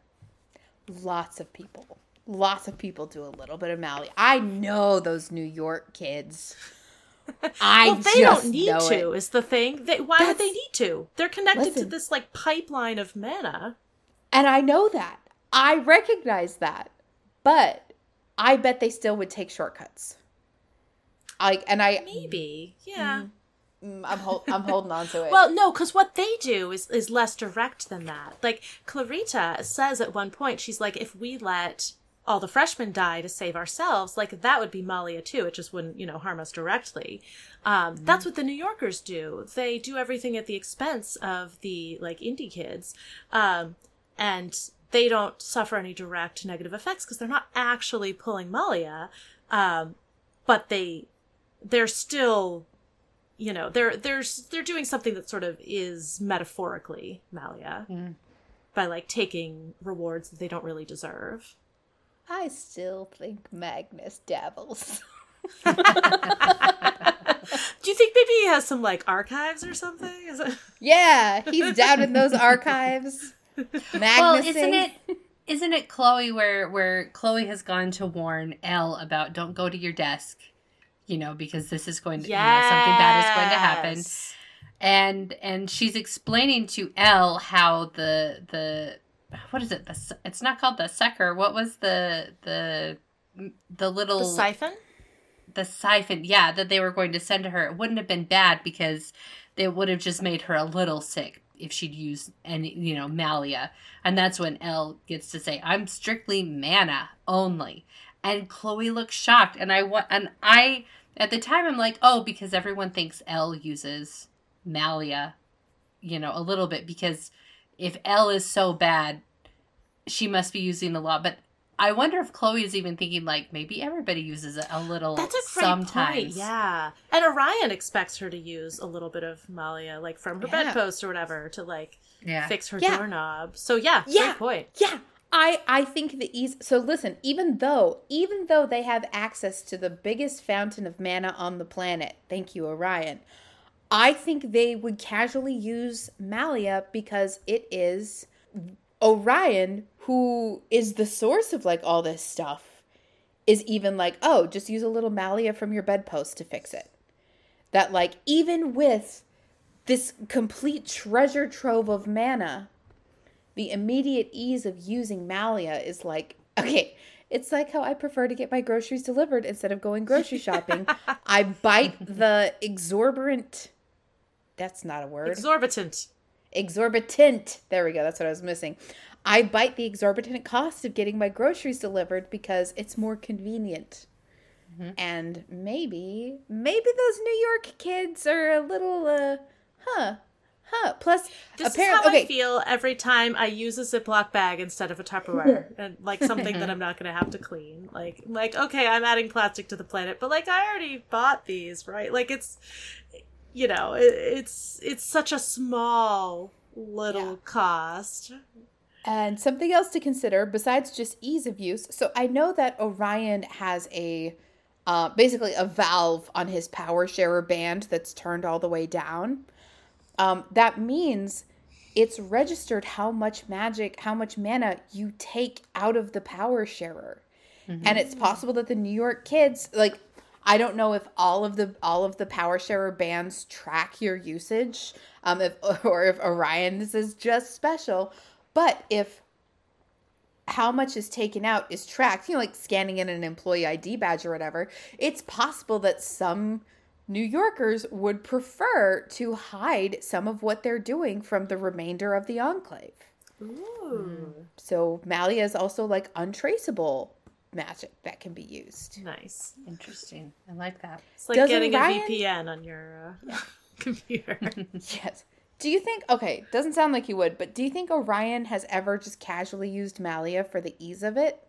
Lots of people. Lots of people do a little bit of Malia. I know those New York kids. I well, they don't need to, it. is the thing. They, why That's, would they need to? They're connected listen, to this, like, pipeline of mana. And I know that. I recognize that. But I bet they still would take shortcuts. Like, and I... Maybe, yeah. Mm, I'm, hold, I'm holding on to it. Well, no, because what they do is, is less direct than that. Like, Clarita says at one point, she's like, if we let all the freshmen die to save ourselves, like, that would be Malia too. It just wouldn't, you know, harm us directly. Um, mm-hmm. That's what the New Yorkers do. They do everything at the expense of the, like, indie kids. Um, and they don't suffer any direct negative effects because they're not actually pulling Malia. Um, but they, they're still, you know, they're, they're, they're doing something that sort of is metaphorically Malia mm. by, like, taking rewards that they don't really deserve. I still think Magnus dabbles. Do you think maybe he has some, like, archives or something? Is it... Yeah, he's down in those archives. Magnusing. Well, isn't it, isn't it Chloe where, where Chloe has gone to warn Elle about don't go to your desk, you know, because this is going to, yes. you know, something bad is going to happen. And, and she's explaining to Elle how the, the, what is it? The, it's not called the sucker. What was the the the little the siphon? The siphon, yeah, that they were going to send to her. It wouldn't have been bad because it would have just made her a little sick if she'd used any, you know, Malia. And that's when Elle gets to say, "I'm strictly mana only." And Chloe looks shocked, and I want, and I at the time I'm like, oh, because everyone thinks Elle uses Malia, you know, a little bit because. If Elle is so bad, she must be using a lot. But I wonder if Chloe is even thinking, like, maybe everybody uses it a little That's a great sometimes. Point, yeah. And Orion expects her to use a little bit of Malia, like, from her yeah. bedpost or whatever, to, like, yeah. fix her yeah. doorknob. So, yeah, yeah. great point. Yeah. I, I think the easy... So, listen, even though, even though they have access to the biggest fountain of mana on the planet, thank you, Orion, I think they would casually use Malia because it is Orion, who is the source of, like, all this stuff, is even like, oh, just use a little Malia from your bedpost to fix it. That, like, even with this complete treasure trove of mana, the immediate ease of using Malia is like, okay, it's like how I prefer to get my groceries delivered instead of going grocery shopping. I bite the exorbitant... That's not a word. Exorbitant. Exorbitant. There we go. That's what I was missing. I bite the exorbitant cost of getting my groceries delivered because it's more convenient. Mm-hmm. And maybe, maybe those New York kids are a little, uh, huh, huh. Plus, this apparently, is how okay. I feel every time I use a Ziploc bag instead of a Tupperware, and like something that I'm not going to have to clean. Like, like okay, I'm adding plastic to the planet, but like I already bought these, right? Like it's. You know, it, it's it's such a small little yeah. cost. And something else to consider besides just ease of use. So I know that Orion has a uh, basically a valve on his power sharer band that's turned all the way down. Um, that means it's registered how much magic, how much mana you take out of the power sharer. Mm-hmm. And it's possible that the New York kids, like, I don't know if all of the all of the power sharer bands track your usage, um, if, or if Orion's is just special. But if how much is taken out is tracked, you know, like scanning in an employee I D badge or whatever, it's possible that some New Yorkers would prefer to hide some of what they're doing from the remainder of the Enclave. Ooh. So Malia is also like untraceable magic that can be used. Nice. Interesting. I like that. It's like Doesn't getting Ryan... a V P N on your uh, computer. Yes. Do you think, okay, doesn't sound like you would, but do you think Orion has ever just casually used Malia for the ease of it?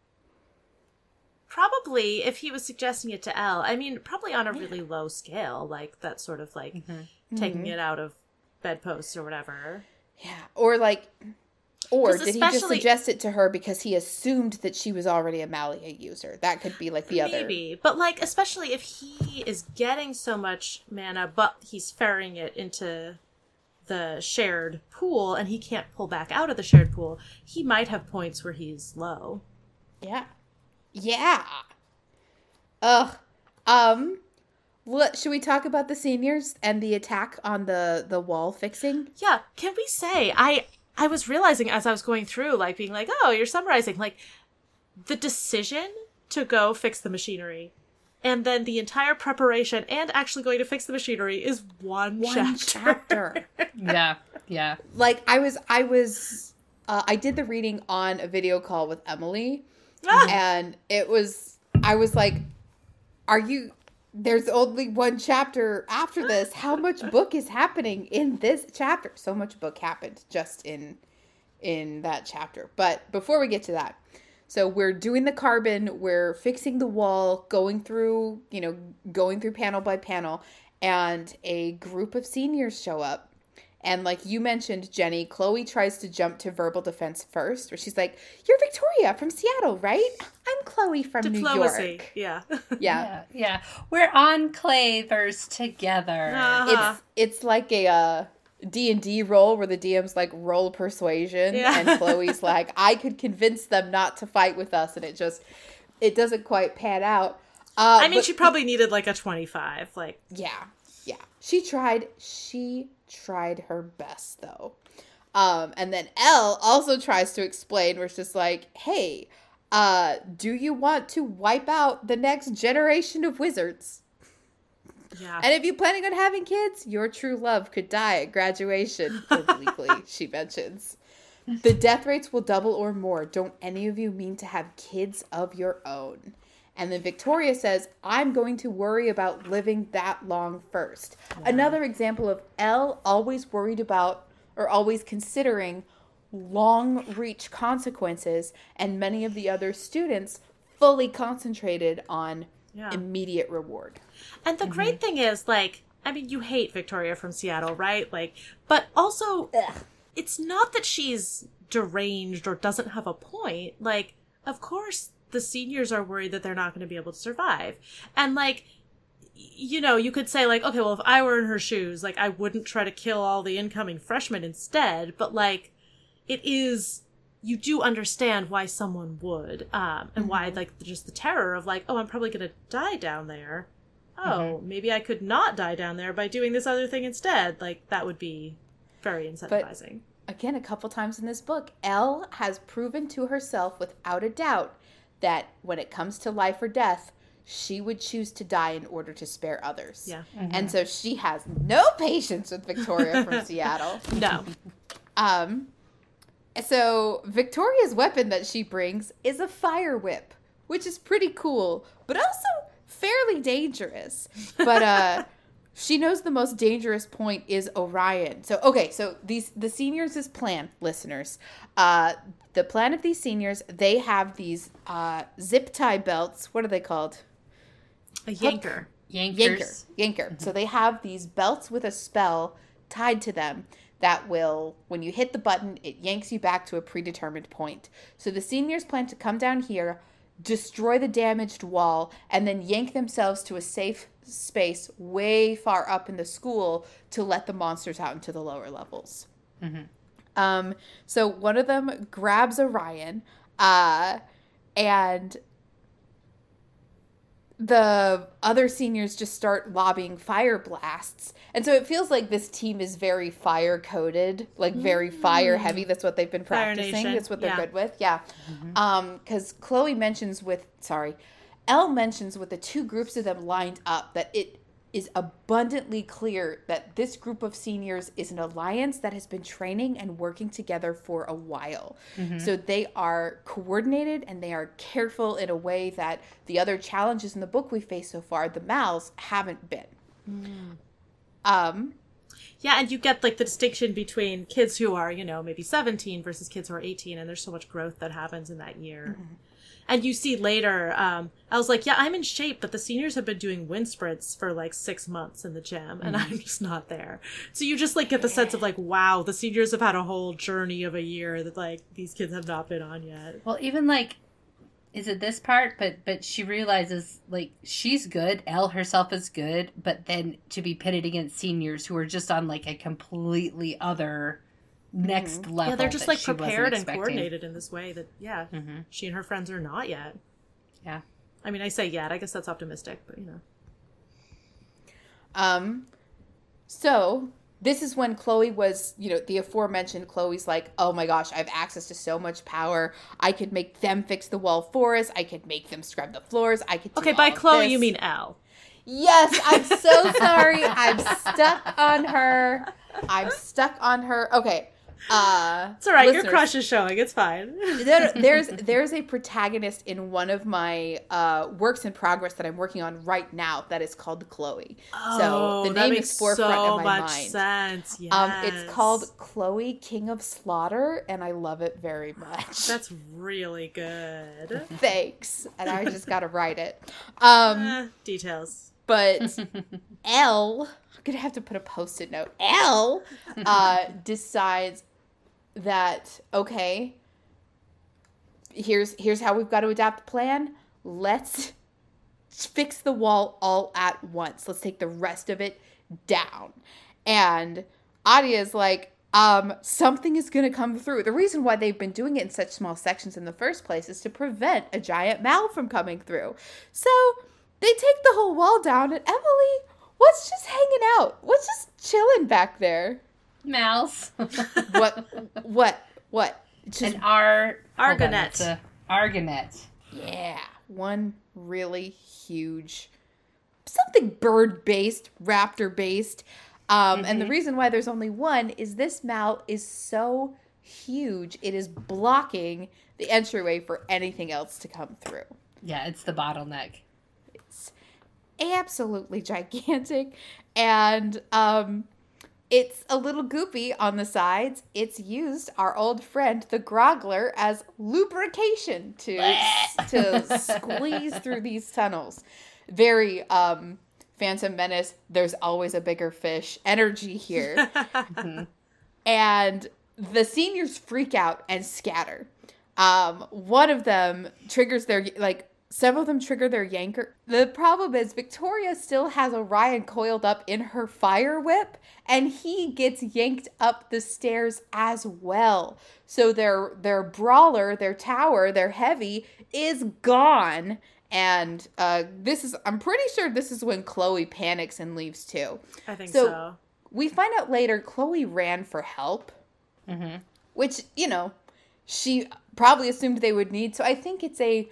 Probably, if he was suggesting it to Elle. I mean, probably on a really low scale, like that sort of like mm-hmm. taking mm-hmm. it out of bedposts or whatever. Yeah. Or like, or did especially... he just suggest it to her because he assumed that she was already a Malia user? That could be like the Maybe. other. Maybe. But like, especially if he is getting so much mana, but he's ferrying it into the shared pool and he can't pull back out of the shared pool, he might have points where he's low. Yeah. Yeah. Ugh. Um, what, should we talk about the seniors and the attack on the, the wall fixing? Yeah. Can we say, I, I was realizing as I was going through, like being like, oh, you're summarizing, like the decision to go fix the machinery and then the entire preparation and actually going to fix the machinery is one, one chapter. chapter. Yeah. Yeah. Like I was, I was, uh, I did the reading on a video call with Emily. Ah. And it was, I was like, are you, there's only one chapter after this. How much book is happening in this chapter? So much book happened just in, in that chapter. But before we get to that, so we're doing the carbon, we're fixing the wall, going through, you know, going through panel by panel, and a group of seniors show up. And like you mentioned, Jenny, Chloe tries to jump to verbal defense first, where she's like, you're Victoria from Seattle, right? I'm Chloe from Diplomacy. New York. Yeah. yeah. Yeah. Yeah. We're enclavers together. Uh-huh. It's it's like a uh, D and D roll where the D M's like, roll persuasion. Yeah. And Chloe's like, I could convince them not to fight with us. And it just, it doesn't quite pan out. Uh, I mean, but, she probably needed like a twenty-five. Like, yeah. Yeah. She tried. She tried her best, though. Um, and then Elle also tries to explain, where it's just like, hey, uh, do you want to wipe out the next generation of wizards? Yeah. And if you're planning on having kids, your true love could die at graduation, obliquely, she mentions. The death rates will double or more. Don't any of you mean to have kids of your own? And then Victoria says, I'm going to worry about living that long first. Wow. Another example of Elle always worried about or always considering long reach consequences, and many of the other students fully concentrated on yeah. immediate reward. And the mm-hmm. great thing is, like, I mean, you hate Victoria from Seattle, right? Like, but also, Ugh. It's not that she's deranged or doesn't have a point. Like, of course, the seniors are worried that they're not going to be able to survive. And, like, you know, you could say, like, okay, well, if I were in her shoes, like, I wouldn't try to kill all the incoming freshmen instead. But, like, it is, you do understand why someone would. Um, and mm-hmm. why, like, just the terror of, like, oh, I'm probably going to die down there. Oh, mm-hmm. maybe I could not die down there by doing this other thing instead. Like, that would be very incentivizing. But, again, a couple times in this book, Elle has proven to herself without a doubt that when it comes to life or death, she would choose to die in order to spare others. Yeah. Mm-hmm. And so she has no patience with Victoria from Seattle. No. Um, so Victoria's weapon that she brings is a fire whip, which is pretty cool, but also fairly dangerous. But uh, she knows the most dangerous point is Orion. So, okay, so these the seniors' plan, listeners. Uh, the plan of these seniors, they have these uh, zip tie belts. What are they called? A yanker. Yankers. Yanker. Yanker. Mm-hmm. So they have these belts with a spell tied to them that will, when you hit the button, it yanks you back to a predetermined point. So the seniors plan to come down here, destroy the damaged wall, and then yank themselves to a safe space way far up in the school to let the monsters out into the lower levels. Mm-hmm. Um, so one of them grabs Orion, uh, and the other seniors just start lobbing fire blasts. And so it feels like this team is very fire coded, like very fire heavy. That's what they've been practicing. That's what they're yeah. good with. Yeah. Mm-hmm. Um, 'cause Chloe mentions with, sorry, Elle mentions with the two groups of them lined up that it is abundantly clear that this group of seniors is an alliance that has been training and working together for a while. Mm-hmm. So they are coordinated and they are careful in a way that the other challenges in the book we face so far, the Mals, haven't been. Mm. Um, yeah, and you get like the distinction between kids who are, you know, maybe seventeen versus kids who are eighteen, and there's so much growth that happens in that year. Mm-hmm. And you see later, um, I was like, yeah, I'm in shape, but the seniors have been doing wind sprints for like six months in the gym, and mm-hmm. I'm just not there. So you just like get the sense of like, wow, the seniors have had a whole journey of a year that like these kids have not been on yet. Well, even like, is it this part? But but she realizes like she's good, Elle herself is good, but then to be pitted against seniors who are just on like a completely other next mm-hmm. level. Yeah, they're just like prepared and coordinated in this way that, yeah, mm-hmm. she and her friends are not yet. Yeah. I mean, I say yet. I guess that's optimistic, but you know. Um, so this is when Chloe was, you know, the aforementioned Chloe's like, oh my gosh, I have access to so much power. I could make them fix the wall for us. I could make them scrub the floors. I could do Okay, all by Chloe, this. You mean Elle. Yes, I'm so sorry. I'm stuck on her. I'm stuck on her. Okay. Uh, it's all right. Your crush is showing. It's fine. there, there's there's a protagonist in one of my uh, works in progress that I'm working on right now that is called Chloe. Oh, so the that name makes is forefront so of my much mind. Sense. Yes. Um, it's called Chloe, King of Slaughter, and I love it very much. That's really good. Thanks. And I just gotta write it. Um, uh, details. But Elle, I'm gonna have to put a post-it note. Elle uh, decides that, okay, here's here's how we've got to adapt the plan. Let's fix the wall all at once. Let's take the rest of it down. And Adia is like, um, something is going to come through. The reason why they've been doing it in such small sections in the first place is to prevent a giant Mal from coming through. So they take the whole wall down, and Emily, what's just hanging out? What's just chilling back there? Mouse. what? What? What? Just, An ar Argonet. On, a Argonet. Yeah, one really huge, something bird-based, raptor-based. Um, mm-hmm. And the reason why there's only one is this Mal is so huge, it is blocking the entryway for anything else to come through. Yeah, it's the bottleneck. It's absolutely gigantic, and um. It's a little goopy on the sides. It's used our old friend, the Groggler, as lubrication to to squeeze through these tunnels. Very um, Phantom Menace, there's always a bigger fish energy here. mm-hmm. And the seniors freak out and scatter. Um, one of them triggers their, like, several of them trigger their yanker. The problem is Victoria still has Orion coiled up in her fire whip, and he gets yanked up the stairs as well. So their their brawler, their tower, their heavy is gone. And uh, this is, I'm pretty sure this is when Chloe panics and leaves too. I think so. so. We find out later Chloe ran for help, mm-hmm. which, you know, she probably assumed they would need. So I think it's a...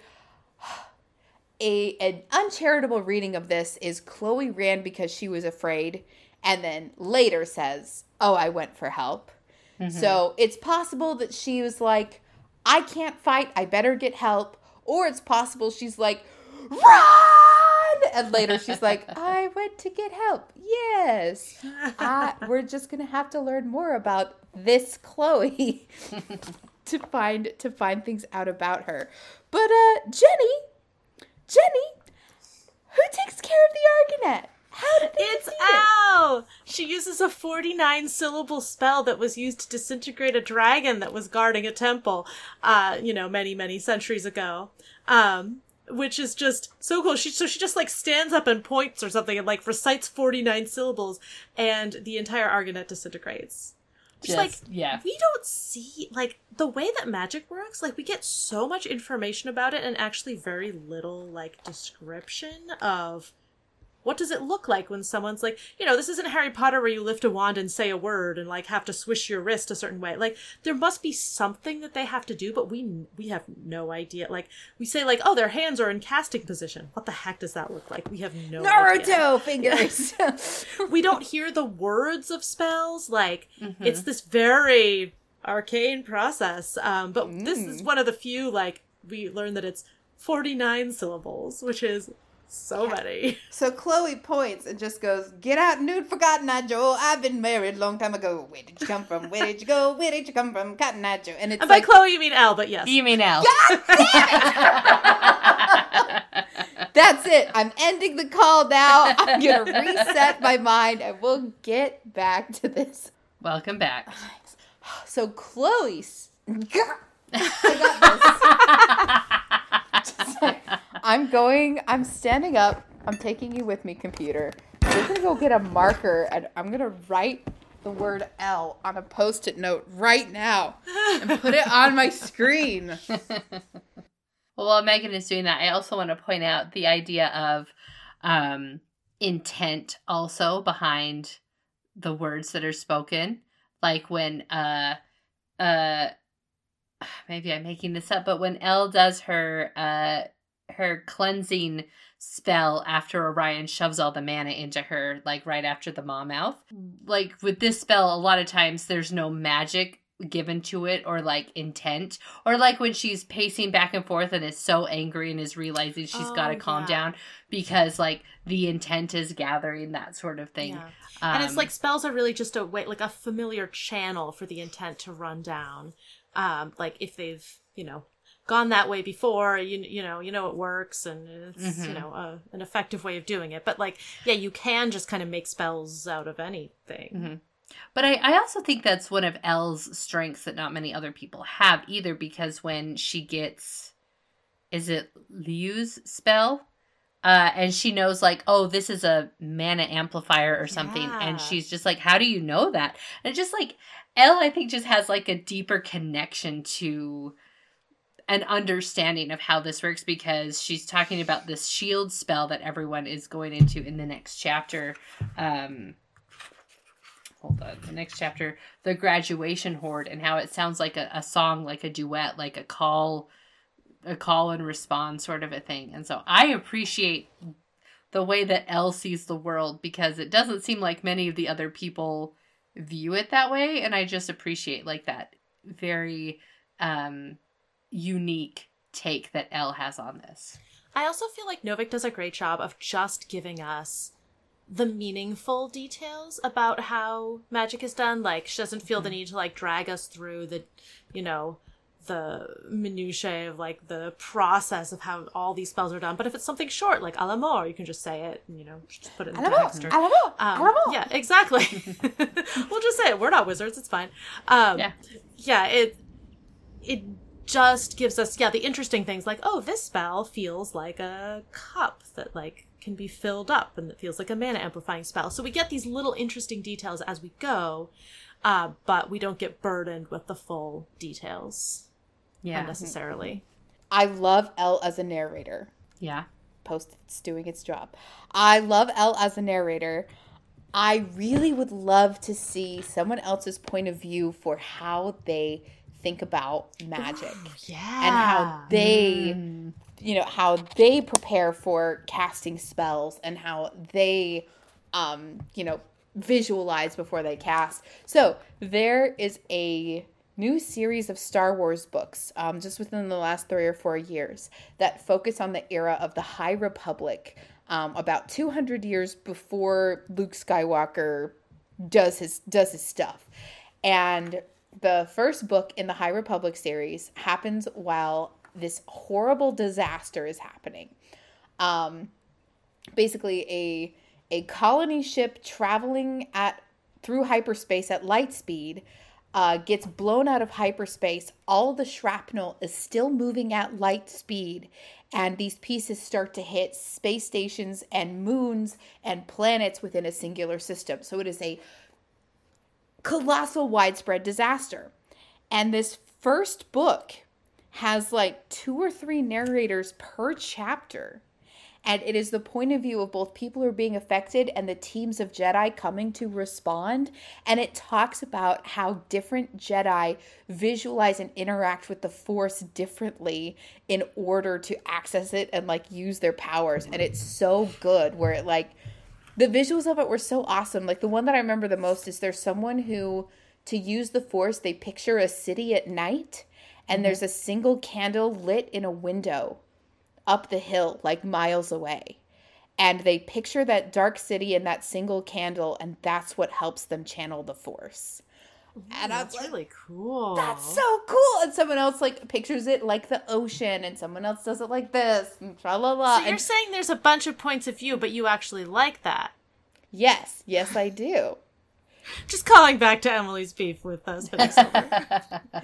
A an uncharitable reading of this is Chloe ran because she was afraid, and then later says, oh, I went for help. Mm-hmm. So it's possible that she was like, I can't fight, I better get help. Or it's possible she's like, run! And later she's like, I went to get help. Yes. I, we're just going to have to learn more about this Chloe to find to find things out about her. But uh, Jenny... Jenny, who takes care of the Argonet? How did they It's defeat Elle. it? She uses a forty-nine syllable spell that was used to disintegrate a dragon that was guarding a temple, uh, you know, many, many centuries ago. Um, which is just so cool. She, so she just, like, stands up and points or something and, like, recites forty-nine syllables, and the entire Argonet disintegrates. Just, Just, like, yeah. we don't see, like, the way that magic works, like, we get so much information about it and actually very little, like, description of what does it look like when someone's like, you know, this isn't Harry Potter where you lift a wand and say a word and, like, have to swish your wrist a certain way. Like, there must be something that they have to do, but we we have no idea. Like, we say, like, oh, their hands are in casting position. What the heck does that look like? We have no idea. Naruto fingers. We don't hear the words of spells. Like, Mm-hmm. it's this very arcane process. Um, but Mm. this is one of the few, like, we learn that it's forty-nine syllables, which is so many. So Chloe points and just goes, "Get out, nude for Cotton Eye Joe. I've been married long time ago. Where did you come from? Where did you go? Where did you come from? Cotton Eye Joe." And it's And by like, Chloe, you mean Elle, but yes. You mean Elle. God damn it! That's it. I'm ending the call now. I'm going to reset my mind and we'll get back to this. Welcome back. So Chloe, I got this. Just like, I'm going, I'm standing up. I'm taking you with me, computer. We're going to go get a marker and I'm going to write the word L on a post-it note right now and put it on my screen. Well, while Megan is doing that, I also want to point out the idea of um, intent also behind the words that are spoken. Like when, uh, uh, maybe I'm making this up, but when Elle does her, uh, her cleansing spell after Orion shoves all the mana into her, like right after the maw mouth. Like with this spell, a lot of times there's no magic given to it or like intent, or like when she's pacing back and forth and is so angry and is realizing she's Oh, got to calm yeah. down because like the intent is gathering, that sort of thing. Yeah. Um, And it's like spells are really just a way, like a familiar channel for the intent to run down. Um, like if they've, you know, gone that way before, you you know, you know it works and it's, Mhm. you know, a, an effective way of doing it. But like, yeah, you can just kind of make spells out of anything. Mm-hmm. But I, I also think that's one of Elle's strengths that not many other people have either, because when she gets, is it Liu's spell? Uh, and she knows like, oh, this is a mana amplifier or something. Yeah. And she's just like, how do you know that? And just like, Elle, I think just has like a deeper connection to an understanding of how this works, because she's talking about this shield spell that everyone is going into in the next chapter. Um, hold on, the next chapter, the Graduation Horde, and how it sounds like a, a song, like a duet, like a call, a call and response sort of a thing. And so I appreciate the way that Elle sees the world, because it doesn't seem like many of the other people view it that way. And I just appreciate like that very um, unique take that Elle has on this. I also feel like Novik does a great job of just giving us the meaningful details about how magic is done. Like, she doesn't feel the need to, like, drag us through the, you know, the minutiae of, like, the process of how all these spells are done. But if it's something short, like, a la mort, you can just say it and, you know, just put it in A la mort, text. Or, a la mort, a um, la mort. yeah, exactly. We'll just say it. We're not wizards. It's fine. Um, Yeah. Yeah, it, it just gives us, yeah, the interesting things like, oh, this spell feels like a cup that, like, can be filled up, and it feels like a mana amplifying spell. So we get these little interesting details as we go, uh, but we don't get burdened with the full details Yeah. unnecessarily. I love Elle as a narrator. Yeah. Post-it's doing its job. I love Elle as a narrator. I really would love to see someone else's point of view for how they think about magic. Yeah. And how they, Mm. you know, how they prepare for casting spells and how they, um, you know, visualize before they cast. So there is a new series of Star Wars books, um, just within the last three or four years, that focus on the era of the High Republic, um, about two hundred years before Luke Skywalker does his does his stuff. And the first book in the High Republic series happens while this horrible disaster is happening. Um, basically, a a colony ship traveling at through hyperspace at light speed uh, gets blown out of hyperspace. All the shrapnel is still moving at light speed, and these pieces start to hit space stations and moons and planets within a singular system. So it is a colossal widespread disaster. And this first book has like two or three narrators per chapter. And it is the point of view of both people who are being affected and the teams of Jedi coming to respond. And it talks about how different Jedi visualize and interact with the Force differently in order to access it and like use their powers. And it's so good where it like, the visuals of it were so awesome. Like the one that I remember the most is there's someone who, to use the Force, they picture a city at night and mm-hmm. there's a single candle lit in a window up the hill, like miles away. And they picture that dark city and that single candle, and that's what helps them channel the Force. Ooh, and that's like, really cool. That's so cool. And someone else like pictures it like the ocean, and someone else does it like this, and tra la la. So you're and, saying there's a bunch of points of view, but you actually like that? Yes, yes, I do. Just calling back to Emily's beef with uh, Spinning Silver.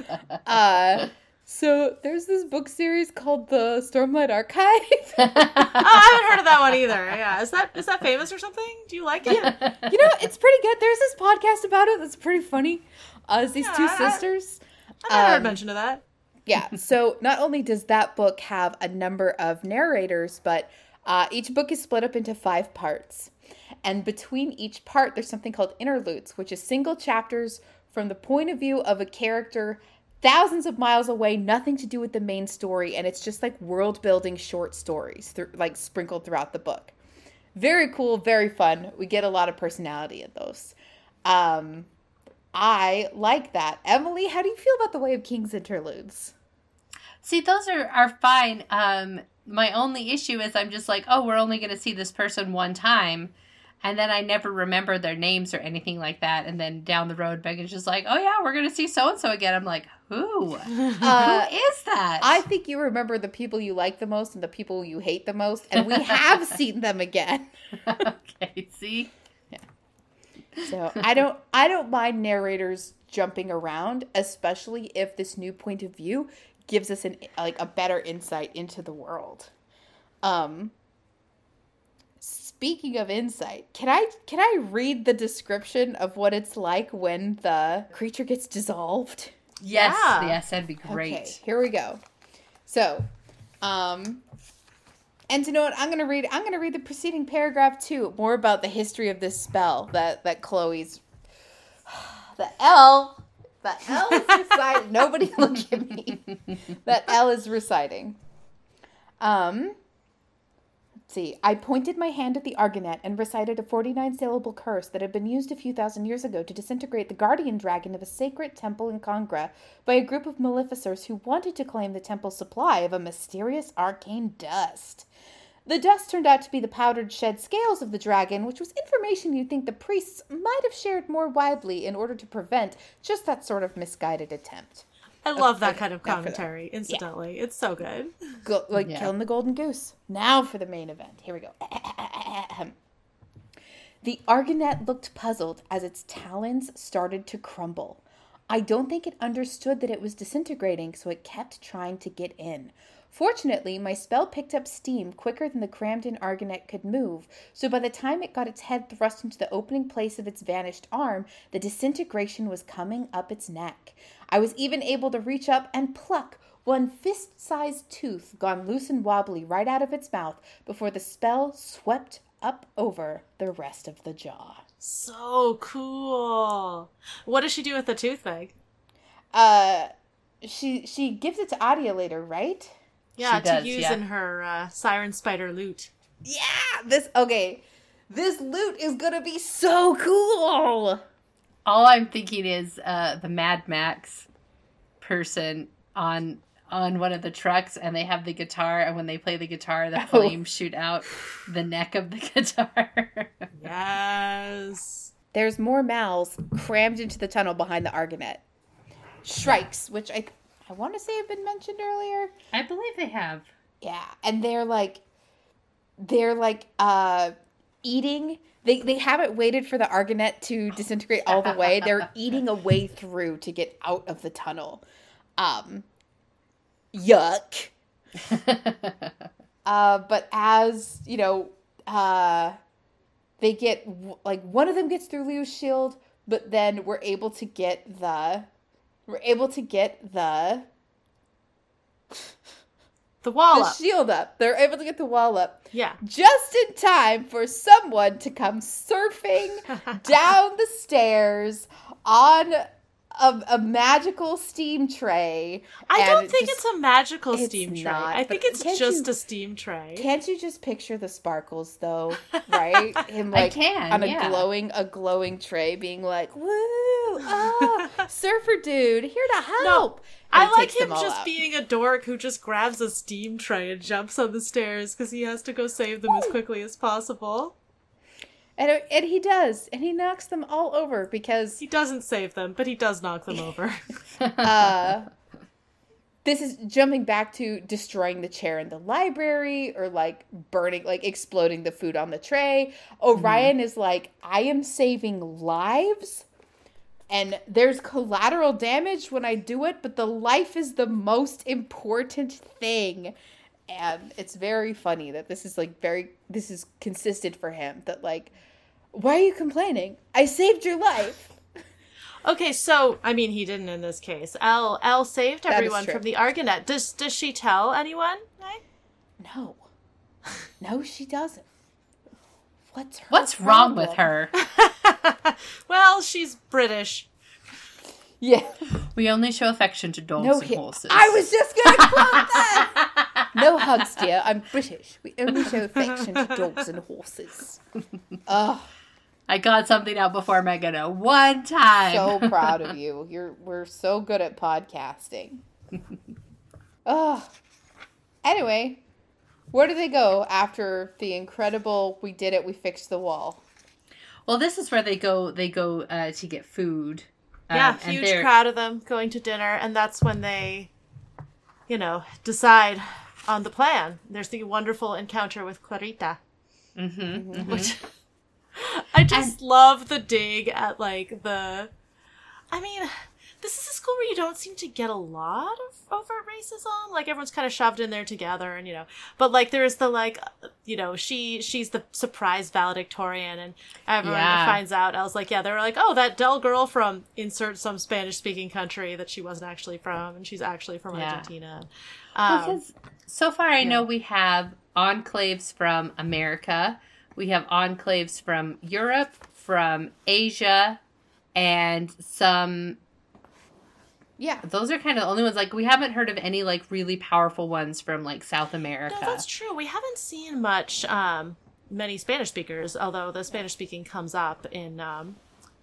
uh. So there's this book series called the Stormlight Archive. Oh, I haven't heard of that one either. Yeah, is that is that famous or something? Do you like it? Yeah. You know, it's pretty good. There's this podcast about it that's pretty funny. Uh, it's these yeah, two I, sisters. I've never um, heard mention of that. Yeah. So not only does that book have a number of narrators, but uh, each book is split up into five parts. And between each part, there's something called interludes, which is single chapters from the point of view of a character thousands of miles away, nothing to do with the main story, and it's just like world building short stories th- like sprinkled throughout the book. Very cool, very fun. We get a lot of personality in those. Um, I like that. Emily, how do you feel about the Way of Kings interludes? See, those are, are fine. Um, my only issue is I'm just like, oh, we're only going to see this person one time. And then I never remember their names or anything like that. And then down the road, Megan's just like, oh, yeah, we're going to see so-and-so again. I'm like, who? Uh, who is that? I think you remember the people you like the most and the people you hate the most. And we have seen them again. Okay, see? Yeah. So I don't, I don't mind narrators jumping around, especially if this new point of view gives us an like a better insight into the world. Um. Speaking of insight, can I can I read the description of what it's like when the creature gets dissolved? Yes, yeah. yes, that'd be great. Okay, here we go. So, um, and to know what I'm gonna read, I'm gonna read the preceding paragraph too, more about the history of this spell that that Chloe's. The L, the L is reciting. Nobody look at me. That L is reciting. Um. See, I pointed my hand at the Argonet and recited a forty-nine syllable curse that had been used a few thousand years ago to disintegrate the guardian dragon of a sacred temple in Congra by a group of maleficers who wanted to claim the temple's supply of a mysterious arcane dust. The dust turned out to be the powdered shed scales of the dragon, which was information you'd think the priests might have shared more widely in order to prevent just that sort of misguided attempt. I love that kind of commentary, incidentally. Yeah. It's so good. Go, like yeah. Killing the golden goose. Now for the main event. Here we go. The Argonet looked puzzled as its talons started to crumble. I don't think it understood that it was disintegrating, so it kept trying to get in. Fortunately, my spell picked up steam quicker than the crammed-in Argonet could move, so by the time it got its head thrust into the opening place of its vanished arm, the disintegration was coming up its neck. I was even able to reach up and pluck one fist-sized tooth gone loose and wobbly right out of its mouth before the spell swept up over the rest of the jaw. So cool. What does she do with the tooth, Meg? Uh, she she gives it to Adia later, right? Yeah, she does, to use yeah. in her uh, Siren Spider loot. Yeah, this, okay. This loot is gonna be so cool. All I'm thinking is uh, the Mad Max person on on one of the trucks, and they have the guitar, and when they play the guitar, the flames shoot out the neck of the guitar. Yes. There's more mouths crammed into the tunnel behind the Argonet. Shrikes, which I I want to say have been mentioned earlier. I believe they have. Yeah, and they're like, they're like uh, eating They they haven't waited for the Argonet to disintegrate all the way. They're eating a way through to get out of the tunnel. Um, yuck. uh, but as, you know, uh, they get, like, one of them gets through Leo's shield, but then we're able to get the, we're able to get the, The wall the up. shield up. They're able to get the wall up. Yeah. Just in time for someone to come surfing down the stairs on a, a magical steam tray. I and don't think just- it's a magical it's steam tray. not, I think but it's can't just you- a steam tray. Can't you just picture the sparkles though? Right? Him I like can, on a yeah. glowing a glowing tray being like, woo, oh, surfer dude, here to help. And I he like takes them him all just out. being a dork who just grabs a steam tray and jumps on the stairs because he has to go save them as quickly as possible. And, and he does. And he knocks them all over because He doesn't save them, but he does knock them over. uh, this is jumping back to destroying the chair in the library or like burning, like exploding the food on the tray. Orion is like, I am saving lives and there's collateral damage when I do it, but the life is the most important thing. And it's very funny that this is like very, this is consistent for him that like, why are you complaining? I saved your life. Okay, so I mean, he didn't in this case. Elle, Elle saved That is everyone true. from the Argonet. Does does she tell anyone? Right? No. No, she doesn't. What's her What's wrong with problem? her? Well, she's British. Yeah. We only show affection to dogs No, and he- horses. I was just going to quote that. No hugs, dear. I'm British. We only show affection to dogs and horses. Oh, I got something out before Megan. One time. so proud of you. You're we're so good at podcasting. Oh. Anyway, where do they go after the incredible we did it, we fixed the wall? Well, this is where they go. They go uh, to get food. Um, Yeah, and huge they're- crowd of them going to dinner, and that's when they, you know, decide on the plan. There's the wonderful encounter with Clarita. Mhm, mhm. Which I just love the dig at, like, the... I mean, this is a school where you don't seem to get a lot of overt racism. Like, everyone's kind of shoved in there together, and, you know... But, like, there's the, like, you know, she she's the surprise valedictorian, and everyone Yeah. finds out. I was like, yeah, they were like, oh, that dull girl from insert some Spanish-speaking country that she wasn't actually from, and she's actually from Yeah. Argentina. Um, Because so far I know we have enclaves from America, we have enclaves from Europe, from Asia, and some. Yeah. Those are kind of the only ones. Like, we haven't heard of any like really powerful ones from like South America. No, that's true. We haven't seen much, um, many Spanish speakers, although the Spanish speaking comes up in, um,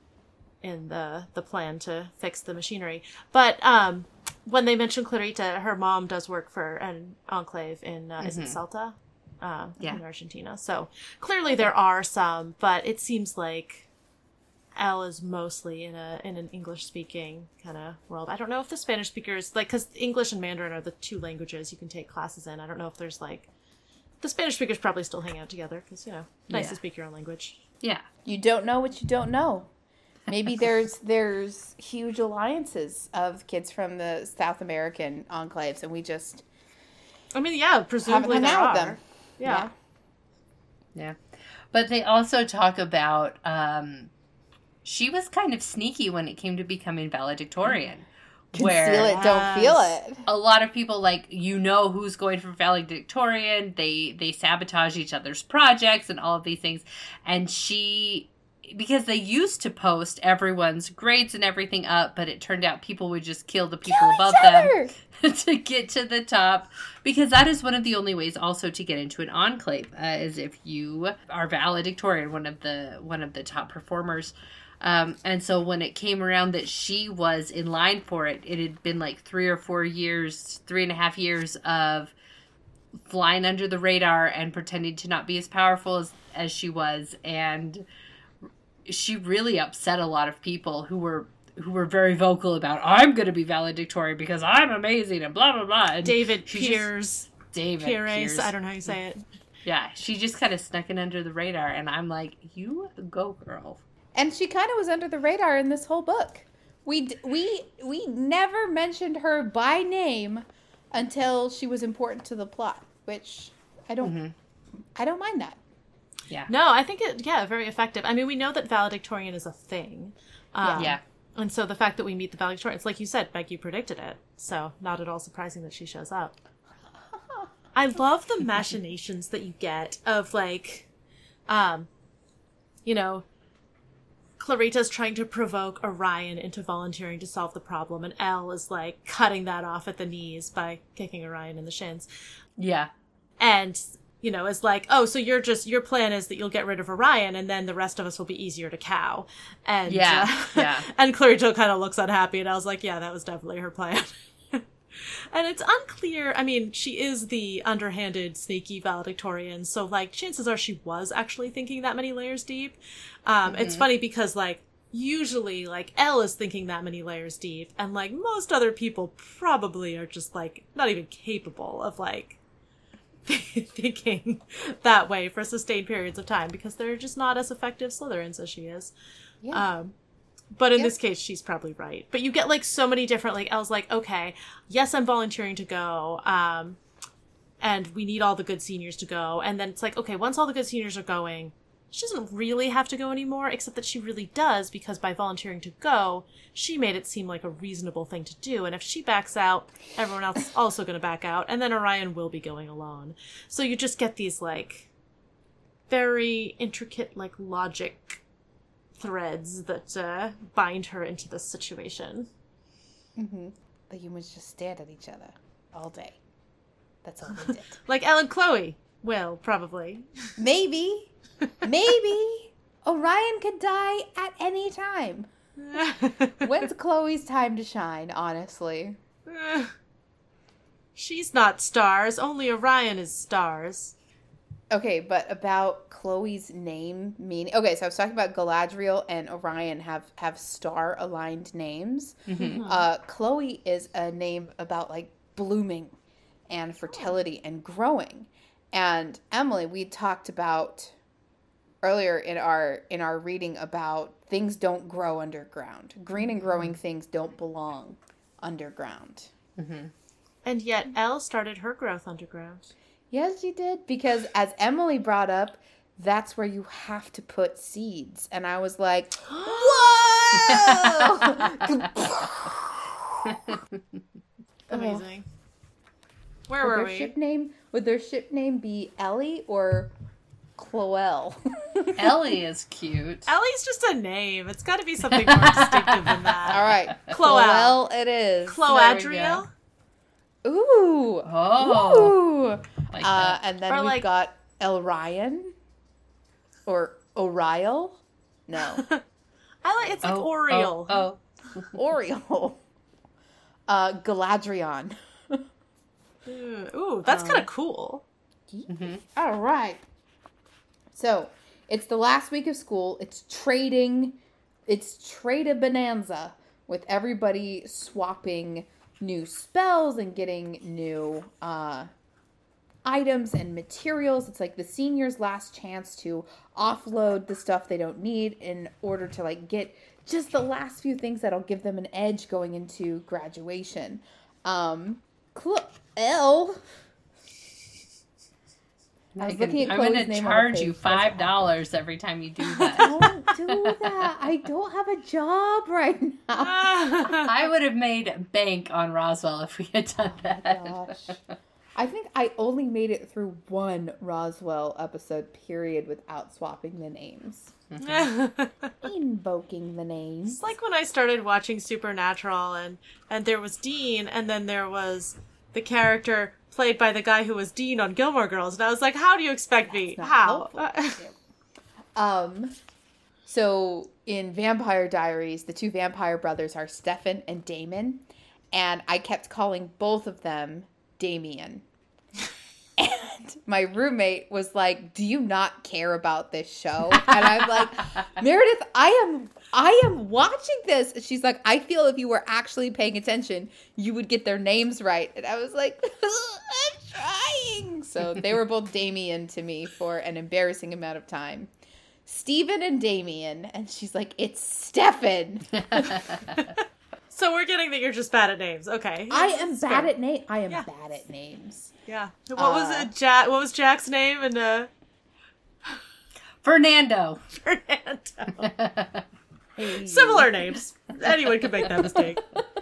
in the, the plan to fix the machinery. But, um, when they mention Clarita, her mom does work for an enclave in, uh, is it Salta? Uh, Yeah. in Argentina. So clearly there are some, but it seems like Elle is mostly in a in an English speaking kind of world. I don't know if the Spanish speakers, like, because English and Mandarin are the two languages you can take classes in. I don't know if there's like the Spanish speakers probably still hang out together because, you know, nice Yeah. to speak your own language. Yeah. You don't know what you don't know. Maybe there's there's huge alliances of kids from the South American enclaves, and we just I mean, yeah, presumably haven't hung there out are. with them. Yeah. Yeah. But they also talk about um she was kind of sneaky when it came to becoming valedictorian. Conceal where it, don't feel it. a lot of people, like, you know who's going for valedictorian. They they sabotage each other's projects and all of these things. And she, because they used to post everyone's grades and everything up, but it turned out people would just kill the people Kill above each them other! to get to the top, because that is one of the only ways also to get into an enclave, uh, is if you are valedictorian, one of the one of the top performers. Um, and so when it came around that she was in line for it, it had been like three or four years, three and a half years of flying under the radar and pretending to not be as powerful as, as she was. And she really upset a lot of people who were who were very vocal about, I'm going to be valedictorian because I'm amazing and blah, blah, blah. And David she just- Pierce. David Pires. Pierce. I don't know how you say it. Yeah, she just kind of snuck in under the radar, and I'm like, you go, girl. And she kind of was under the radar in this whole book. We d- we we never mentioned her by name until she was important to the plot, which I don't mm-hmm. I don't mind that. Yeah. No, I think it yeah, very effective. I mean, we know that valedictorian is a thing. Um, yeah. And so the fact that we meet the valedictorian, it's like you said, Meg, you predicted it. So not at all surprising that she shows up. I love the machinations that you get of, like, um, you know, Clarita's trying to provoke Orion into volunteering to solve the problem, and Elle is, like, cutting that off at the knees by kicking Orion in the shins. Yeah. And, you know, is like, oh, so you're just, your plan is that you'll get rid of Orion, and then the rest of us will be easier to cow. And, yeah, uh, yeah. And Clarita kind of looks unhappy, and I was like, yeah, that was definitely her plan. And it's unclear. I mean, she is the underhanded, sneaky valedictorian, so, like, chances are she was actually thinking that many layers deep. Um, mm-hmm. It's funny because, like, usually, like, Elle is thinking that many layers deep, and, like, most other people probably are just, like, not even capable of, like, thinking that way for sustained periods of time because they're just not as effective Slytherins as she is. Yeah. Um, But in yep. this case, she's probably right. But you get, like, so many different, like, Elle's like, okay, yes, I'm volunteering to go, um, and we need all the good seniors to go. And then it's like, okay, once all the good seniors are going, she doesn't really have to go anymore, except that she really does, because by volunteering to go, she made it seem like a reasonable thing to do. And if she backs out, everyone else is also going to back out, and then Orion will be going alone. So you just get these, like, very intricate, like, logic threads that uh, bind her into this situation. Mm-hmm. The humans just stared at each other all day. That's all they did. Like Elle and Chloe will, probably. Maybe. Maybe. Orion could die at any time. When's Chloe's time to shine, honestly? She's not stars. Only Orion is stars. Okay, but about Chloe's name meaning... Okay, so I was talking about Galadriel and Orion have, have star-aligned names. Mm-hmm. Uh, Chloe is a name about, like, blooming and fertility and growing. And Emily, we talked about earlier in our in our reading about things don't grow underground. Green and growing things don't belong underground. Mm-hmm. And yet Elle started her growth underground. Yes, she did. Because as Emily brought up, that's where you have to put seeds. And I was like, whoa! Amazing. Where would were their we? Ship name, would their ship name be Ellie or Cloelle? Ellie is cute. Ellie's just a name. It's got to be something more distinctive than that. All right. Cloelle. Cloelle it is. Cloadriel? Ooh. Oh. Ooh. Like Uh, that. and then Or we've like- got Elryan or Oriel. No, I like it's like Oh, Oriole. Oh, oh. Oriel. Uh, Galadrion. Ooh, Ooh, that's Um, kind of cool. Mm-hmm. All right. So it's the last week of school. It's trading. It's trade a bonanza with everybody swapping new spells and getting new uh, items and materials. It's like the seniors' last chance to offload the stuff they don't need in order to like get just the last few things that'll give them an edge going into graduation. Um, Cl- L. I was Megan, looking at I'm Chloe's going to name on the charge page. you That's five dollars every time you do that. Don't do that. I don't have a job right now. I would have made bank on Roswell if we had done that. Gosh. I think I only made it through one Roswell episode, period, without swapping the names. Invoking the names. It's like when I started watching Supernatural and and there was Dean and then there was the character played by the guy who was Dean on Gilmore Girls, and I was like, how do you expect me? Not How? helpful. um, so in Vampire Diaries, the two vampire brothers are Stefan and Damon, and I kept calling both of them Damien. And And my roommate was like, do you not care about this show? And I'm like, Meredith, I am I am watching this. And she's like, I feel if you were actually paying attention, you would get their names right. And I was like, I'm trying. So they were both Damien to me for an embarrassing amount of time. Steven and Damien. And she's like, it's Stefan. So we're getting that you're just bad at names. Okay. I am Fair. bad at names. I am Yeah. bad at names. Yeah. What was Uh, it? Jack. What was Jack's name? And uh, Fernando. Fernando. Similar names. Anyone could make that mistake.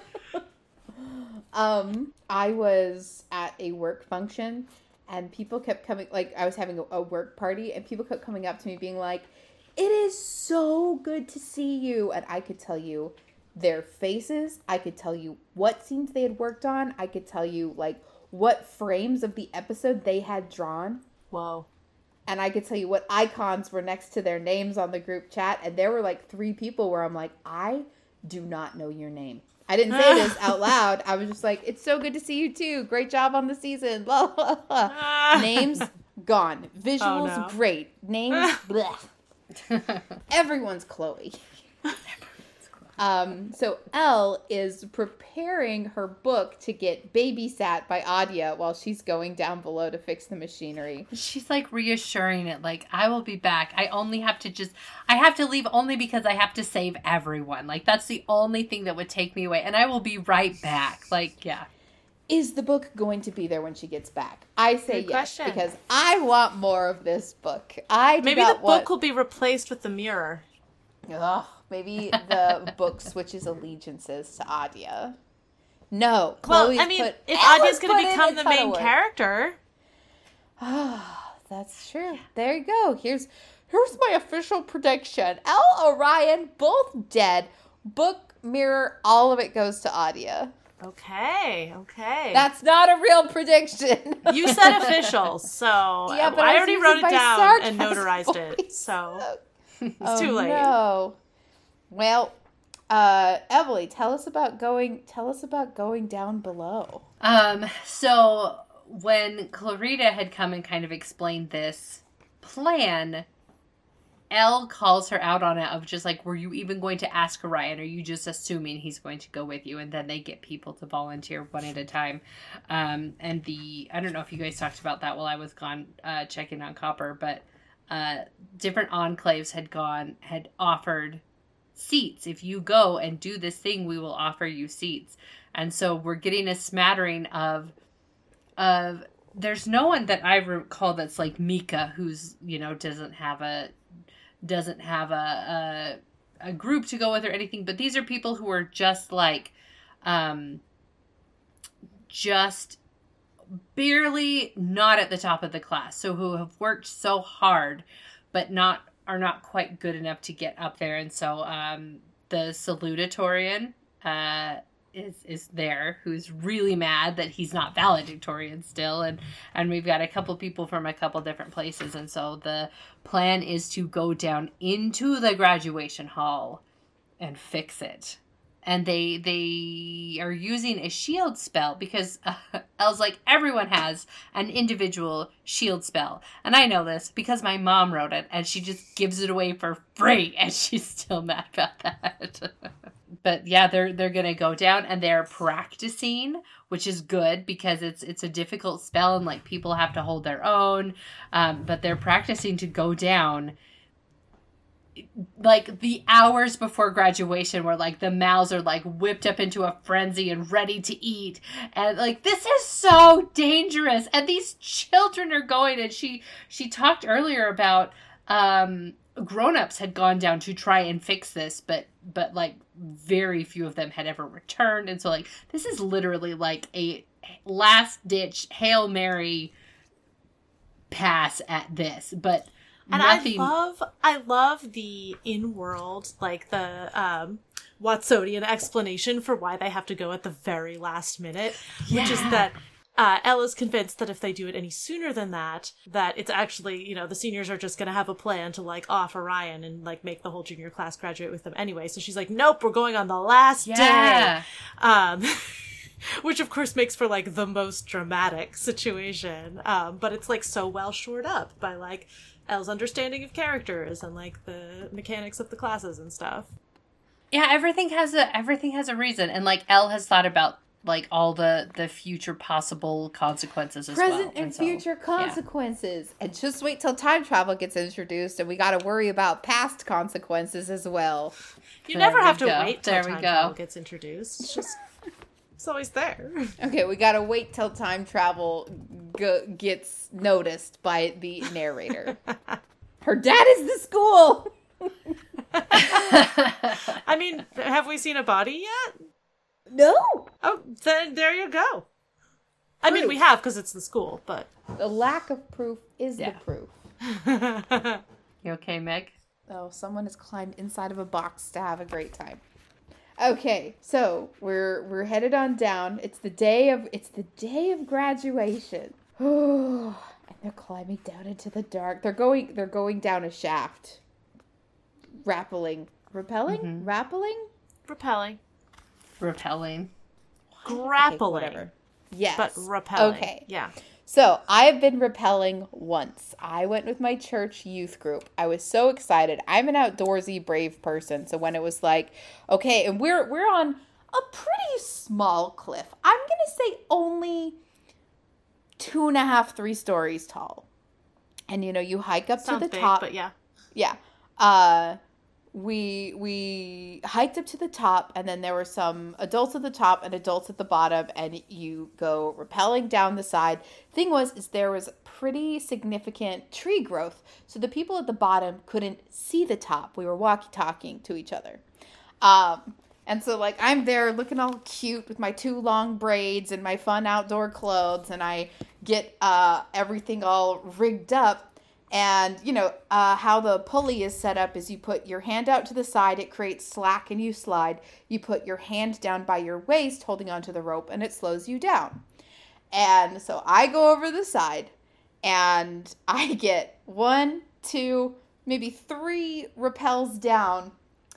Um, I was at a work function and people kept coming, like I was having a, a work party and people kept coming up to me being like, it is so good to see you. And I could tell you their faces. I could tell you what scenes they had worked on. I could tell you like what frames of the episode they had drawn. Whoa. And I could tell you what icons were next to their names on the group chat. And there were like three people where I'm like, I do not know your name. I didn't say this out loud. I was just like, it's so good to see you too. Great job on the season. Blah, blah, blah. Names, gone. Visuals, Oh, no. great. Names, bleh. Everyone's Chloe. Um, so Elle is preparing her book to get babysat by Adia while she's going down below to fix the machinery. She's like reassuring it, like, I will be back. I only have to just, I have to leave only because I have to save everyone. Like, that's the only thing that would take me away. And I will be right back. Like, yeah. Is the book going to be there when she gets back? I say Good yes, question. because I want more of this book. I do Maybe not the want... book will be replaced with the mirror. Ugh, maybe the book switches allegiances to Adia. No, Chloe's well, I mean, put, if Ella's Adia's going put to in become a the ton of main work. character, Ah, that's true. There you go. Here's here's my official prediction. Elle, Orion, both dead. Book, mirror, all of it goes to Adia. okay, okay. That's not a real prediction. You said official, so Yeah, but I I was already using wrote it my down and sarcasm notarized it. voice. So it's Oh, too late. No. Well, uh, Emily, tell us about going. Tell us about going down below. Um, so when Clarita had come and kind of explained this plan, Elle calls her out on it of just like, were you even going to ask Orion? Are you just assuming he's going to go with you? And then they get people to volunteer one at a time. Um, and the, I don't know if you guys talked about that while I was gone, uh, checking on Copper, but, uh, different enclaves had gone, had offered seats. If you go and do this thing, we will offer you seats. And so we're getting a smattering of, of, there's no one that I recall that's like Mika, who's, you know, doesn't have a, doesn't have a, a, a group to go with or anything, but these are people who are just like, um, just barely not at the top of the class. So who have worked so hard, but not, are not quite good enough to get up there. And so, um, the salutatorian, uh, is is there, who's really mad that he's not valedictorian still, and and we've got a couple people from a couple different places, and so the plan is to go down into the graduation hall and fix it. And they they are using a shield spell because uh, Elle's like, everyone has an individual shield spell, and I know this because my mom wrote it, and she just gives it away for free, and she's still mad about that. But yeah, they're they're gonna go down and they're practicing, which is good because it's it's a difficult spell and like people have to hold their own. Um, but they're practicing to go down like the hours before graduation, where like the mouths are like whipped up into a frenzy and ready to eat, and like this is so dangerous. And these children are going, and she she talked earlier about um grown-ups had gone down to try and fix this, but but like very few of them had ever returned. And so like this is literally like a last ditch Hail Mary pass at this, but and nothing. I love I love the in-world, like the um Watsonian explanation for why they have to go at the very last minute, Yeah. which is that Uh, Ella's convinced that if they do it any sooner than that, that it's actually, you know, the seniors are just going to have a plan to, like, off Orion and, like, make the whole junior class graduate with them anyway. So she's like, nope, we're going on the last Yeah. day. Um, Which, of course, makes for, like, the most dramatic situation. Um, but it's, like, so well shored up by, like, Elle's understanding of characters and, like, the mechanics of the classes and stuff. Yeah, everything has a everything has a reason. And, like, Elle has thought about, like, all the, the future possible consequences as Present well. and, and so, future consequences. Yeah. And just wait till time travel gets introduced and we got to worry about past consequences as well. You There never have to go. wait till There time we go. travel gets introduced. It's just, it's always there. Okay, we got to wait till time travel g- gets noticed by the narrator. Her dad is the school! I mean, have we seen a body yet? No! Oh, then there you go. I mean, we have because it's the school, but... The lack of proof is Yeah. the proof. You okay, Meg? Oh, someone has climbed inside of a box to have a great time. Okay, so we're we're headed on down. It's the day of it's the day of graduation. Oh, and they're climbing down into the dark. They're going they're going down a shaft. Rappelling, rappelling, Mhm. rappelling, Repelling. Repelling. Grappling. Okay, whatever. Yes, But repelling. Okay. Yeah. So I have been rappelling once. I went with my church youth group. I was so excited. I'm an outdoorsy, brave person. So when it was like, okay, and we're we're on a pretty small cliff. I'm gonna say only two and a half, three stories tall. And you know, you hike up Sounds to the big, top. but yeah. Yeah. Uh we we hiked up to the top, and then there were some adults at the top and adults at the bottom, and you go rappelling down the side. Thing was is there was pretty significant tree growth, so the people at the bottom couldn't see the top. We were walkie-talking to each other. Um and so like I'm there looking all cute with my two long braids and my fun outdoor clothes, and I get uh everything all rigged up. And, you know, uh, how the pulley is set up is you put your hand out to the side, it creates slack and you slide. You put your hand down by your waist holding onto the rope and it slows you down. And so I go over the side and I get one, two, maybe three rappels down,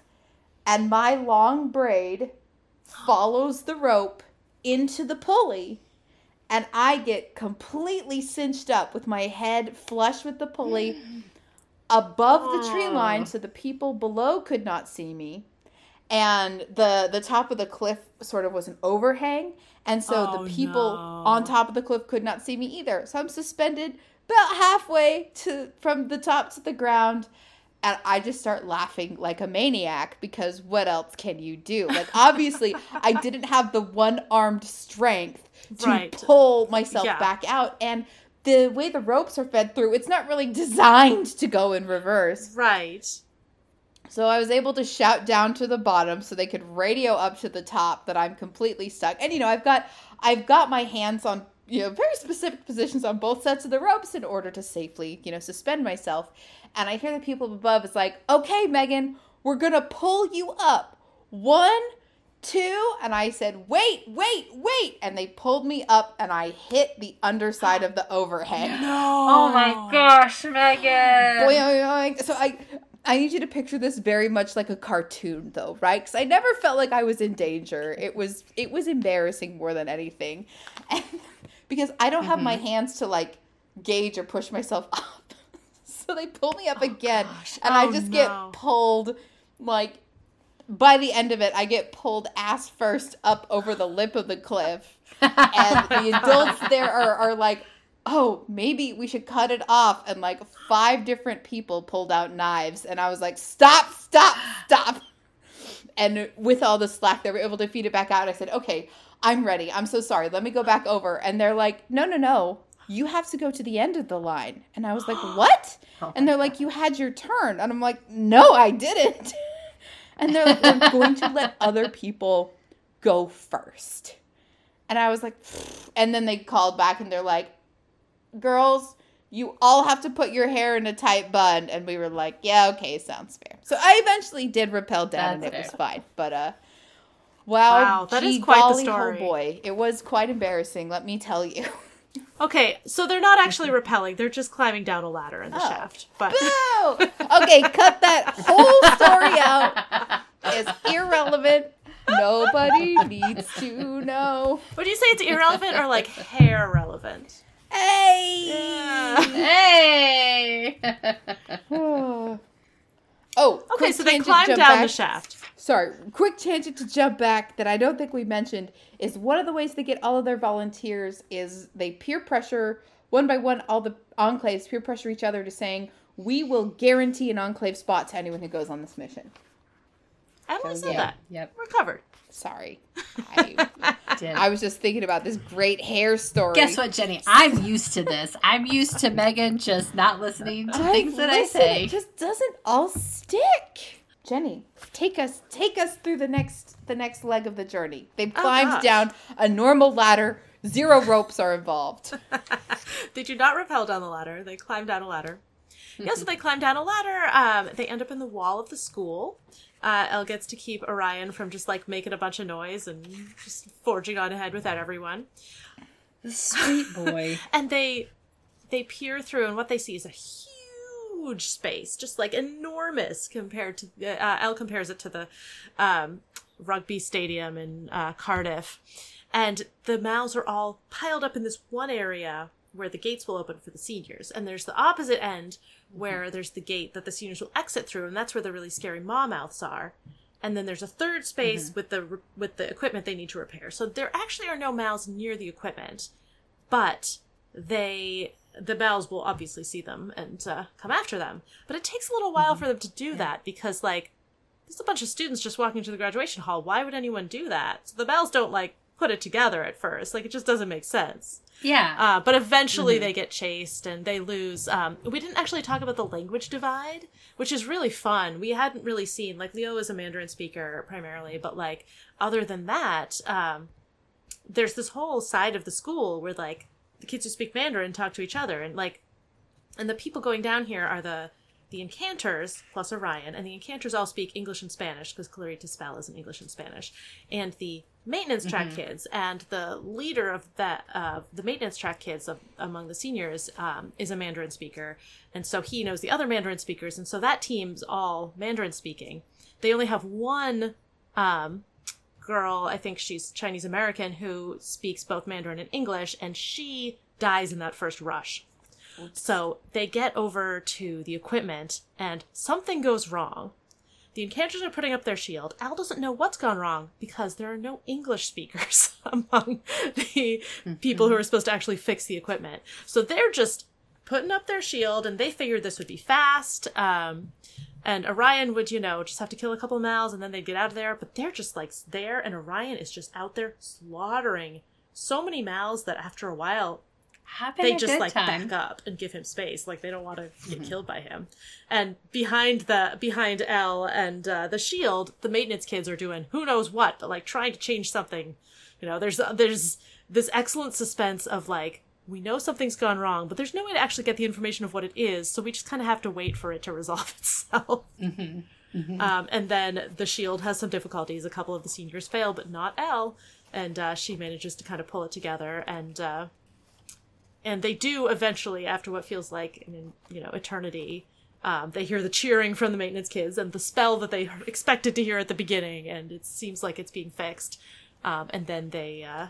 and my long braid follows the rope into the pulley. And I get completely cinched up with my head flush with the pulley above the tree line so the people below could not see me. And the the top of the cliff sort of was an overhang. And so Oh, the people no. on top of the cliff could not see me either. So I'm suspended about halfway to from the top to the ground. And I just start laughing like a maniac because what else can you do? Like, obviously, I didn't have the one-armed strength to Right. pull myself Yeah. back out. And the way the ropes are fed through, it's not really designed to go in reverse. Right. So I was able to shout down to the bottom so they could radio up to the top that I'm completely stuck. And, you know, I've got I've got my hands on, you know, very specific positions on both sets of the ropes in order to safely, you know, suspend myself. And I hear the people above is like, okay, Megan, we're going to pull you up. One, two. And I said, wait, wait, wait. And they pulled me up and I hit the underside of the overhang. No. Oh my gosh, Megan. Boing, boing. So I, I need you to picture this very much like a cartoon, though, right? Because I never felt like I was in danger. It was, it was embarrassing more than anything, and because I don't have my hands to like gauge or push myself up. So they pull me up again, gosh. and Oh, I just no. get pulled, like, by the end of it, I get pulled ass first up over the lip of the cliff. And the adults there are, are like, oh, maybe we should cut it off. And, like, five different people pulled out knives. And I was like, stop, stop, stop. And with all the slack, they were able to feed it back out. And I said, okay, I'm ready. I'm so sorry. Let me go back over. And they're like, no, no, no. You have to go to the end of the line. And I was like, what? And they're like, you had your turn. And I'm like, no, I didn't. And they're like, we're going to let other people go first. And I was like, pfft. And then they called back and they're like, girls, you all have to put your hair in a tight bun. And we were like, yeah, okay, sounds fair. So I eventually did rappel down That's and it was fair. fine. But, uh, wow, Wow, that is gee quite the golly, story. Oh boy, it was quite embarrassing, let me tell you. Okay, so they're not actually rappelling. They're just climbing down a ladder in the Oh. shaft. But Boo! Okay, cut that whole story out. It's irrelevant. Nobody needs to know. Which like hair relevant. Hey! Yeah. Hey! oh, oh Okay, quick so they tangent, climb jump down back. the shaft. Sorry, quick tangent to jump back that I don't think we mentioned is one of the ways they get all of their volunteers is they peer pressure one by one all the enclaves peer pressure each other to saying we will guarantee an enclave spot to anyone who goes on this mission. Emily said yeah. that. Yep. We're covered. Sorry, I, Did. I was just thinking about this great hair story. Guess what, Jenny? I'm used to this. I'm used to Megan just not listening to things that I listen, say. It just doesn't all stick. Jenny, take us take us through the next the next leg of the journey. They've Oh, climbed gosh. down a normal ladder. Zero ropes are involved. They do not rappel down the ladder. They climb down a ladder. Yeah, so they climb down a ladder. Um, they end up in the wall of the school. Uh, Elle gets to keep Orion from just, like, making a bunch of noise and just forging on ahead without everyone. Sweet boy. And they they peer through, and what they see is a huge space, just, like, enormous compared to... Uh, Elle compares it to the um, rugby stadium in uh, Cardiff. And the mouths are all piled up in this one area where the gates will open for the seniors. And there's the opposite end where there's the gate that the seniors will exit through, and that's where the really scary maw mouths are. And then there's a third space mm-hmm. with the with the equipment they need to repair. So there actually are no mouths near the equipment, but they the mouths will obviously see them and uh, come after them. But it takes a little while mm-hmm. for them to do yeah. that because, like, there's a bunch of students just walking into the graduation hall. Why would anyone do that? So the mouths don't, like, put it together at first. Like, it just doesn't make sense. Yeah. Uh, but eventually mm-hmm. they get chased and they lose. Um, we didn't actually talk about the language divide, which is really fun. We hadn't really seen, like, Leo is a Mandarin speaker primarily, but, like, other than that, um, there's this whole side of the school where, like, the kids who speak Mandarin talk to each other. And, like, and the people going down here are the, the Incanters plus Orion. And the Incanters all speak English and Spanish because Clarita Spell is in English and Spanish. And the maintenance track mm-hmm. kids and the leader of that uh the maintenance track kids of, among the seniors um is a Mandarin speaker, and so he knows the other Mandarin speakers, and so that team's all Mandarin speaking. They only have one um girl, I think she's Chinese American, who speaks both Mandarin and English, and she dies in that first rush. Oops. So they get over to the equipment and something goes wrong. The Incanters are putting up their shield. Al doesn't know what's gone wrong because there are no English speakers among the people who are supposed to actually fix the equipment. So they're just putting up their shield, and they figured this would be fast. Um, and Orion would, you know, just have to kill a couple of mouths, and then they'd get out of there. But they're just, like, there, and Orion is just out there slaughtering so many mouths that after a while... Having they a just good like time. back up and give him space. Like, they don't want to get mm-hmm. killed by him. And behind the behind Elle and uh, the shield, the maintenance kids are doing who knows what, but, like, trying to change something. You know, there's there's this excellent suspense of, like, we know something's gone wrong, but there's no way to actually get the information of what it is, so we just kind of have to wait for it to resolve itself. Mm-hmm. Mm-hmm. Um, and then the shield has some difficulties. A couple of the seniors fail, but not Elle, and uh, she manages to kind of pull it together. And uh, And they do eventually, after what feels like, you know, eternity, um, they hear the cheering from the maintenance kids and the spell that they expected to hear at the beginning, and it seems like it's being fixed. Um, and then they uh,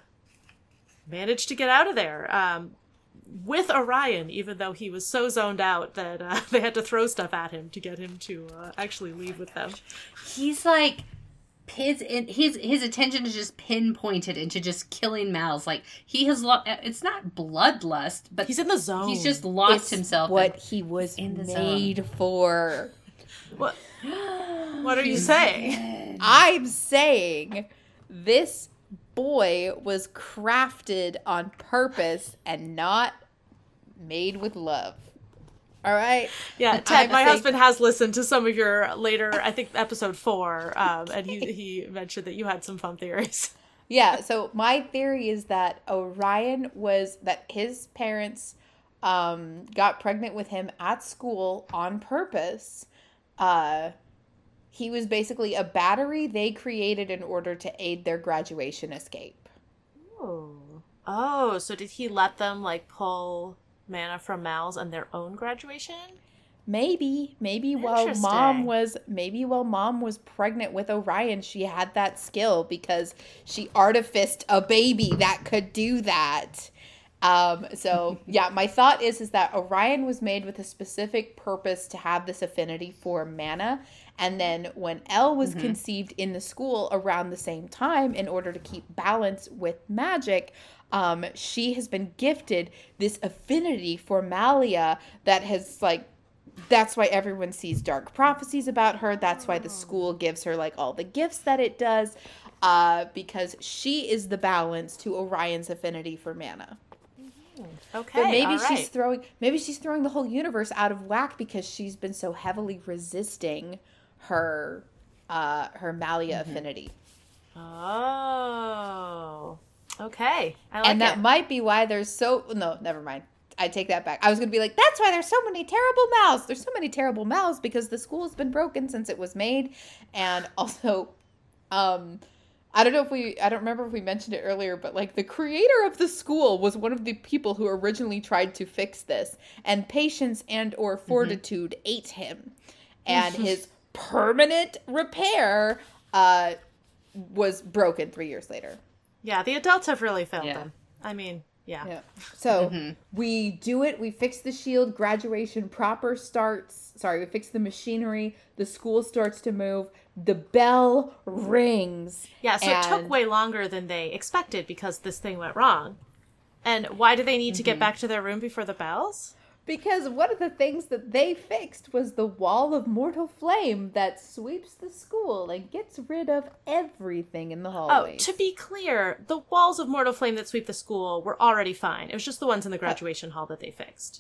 manage to get out of there um, with Orion, even though he was so zoned out that uh, they had to throw stuff at him to get him to uh, actually leave with them. He's like... His his his attention is just pinpointed into just killing mouths. Like, he has lo- it's not bloodlust, but he's in the zone. He's just lost it's himself. What in, he was in the made zone. for. What? What are you saying? I'm saying this boy was crafted on purpose and not made with love. All right. Yeah, Ted, my husband has listened to some of your later, I think, episode four, um, and he he mentioned that you had some fun theories. Yeah, so my theory is that Orion was, that his parents um, got pregnant with him at school on purpose. Uh, he was basically a battery they created in order to aid their graduation escape. Oh. Oh, so did he let them, like, pull mana from mouths on their own graduation? Maybe, maybe while Interesting. mom was maybe while mom was pregnant with Orion, she had that skill because she artificed a baby that could do that. Um, so yeah, my thought is is that Orion was made with a specific purpose to have this affinity for mana, and then when Elle was mm-hmm. conceived in the school around the same time, in order to keep balance with magic, um, she has been gifted this affinity for Malia that has like. That's why everyone sees dark prophecies about her. That's why the school gives her like all the gifts that it does, uh, because she is the balance to Orion's affinity for mana. Okay, but maybe all right. she's throwing maybe she's throwing the whole universe out of whack because she's been so heavily resisting her uh, her Malia mm-hmm. affinity. Oh, okay. I like and that it. might be why there's so no, never mind. I take that back. I was going to be like, that's why there's so many terrible mouths. There's so many terrible mouths because the school has been broken since it was made. And also, um, I don't know if we, I don't remember if we mentioned it earlier, but like the creator of the school was one of the people who originally tried to fix this. And patience and or fortitude mm-hmm. ate him. And his permanent repair uh, was broken three years later. Yeah, the adults have really failed yeah. them. I mean... Yeah. yeah. So mm-hmm. we do it. We fix the shield. Graduation proper starts. Sorry, we fix the machinery. The school starts to move. The bell rings. Yeah, so and... it took way longer than they expected because this thing went wrong. And why do they need mm-hmm. to get back to their room before the bells? Because one of the things that they fixed was the wall of mortal flame that sweeps the school and gets rid of everything in the hallways. Oh, to be clear, the walls of mortal flame that sweep the school were already fine. It was just the ones in the graduation oh. hall that they fixed.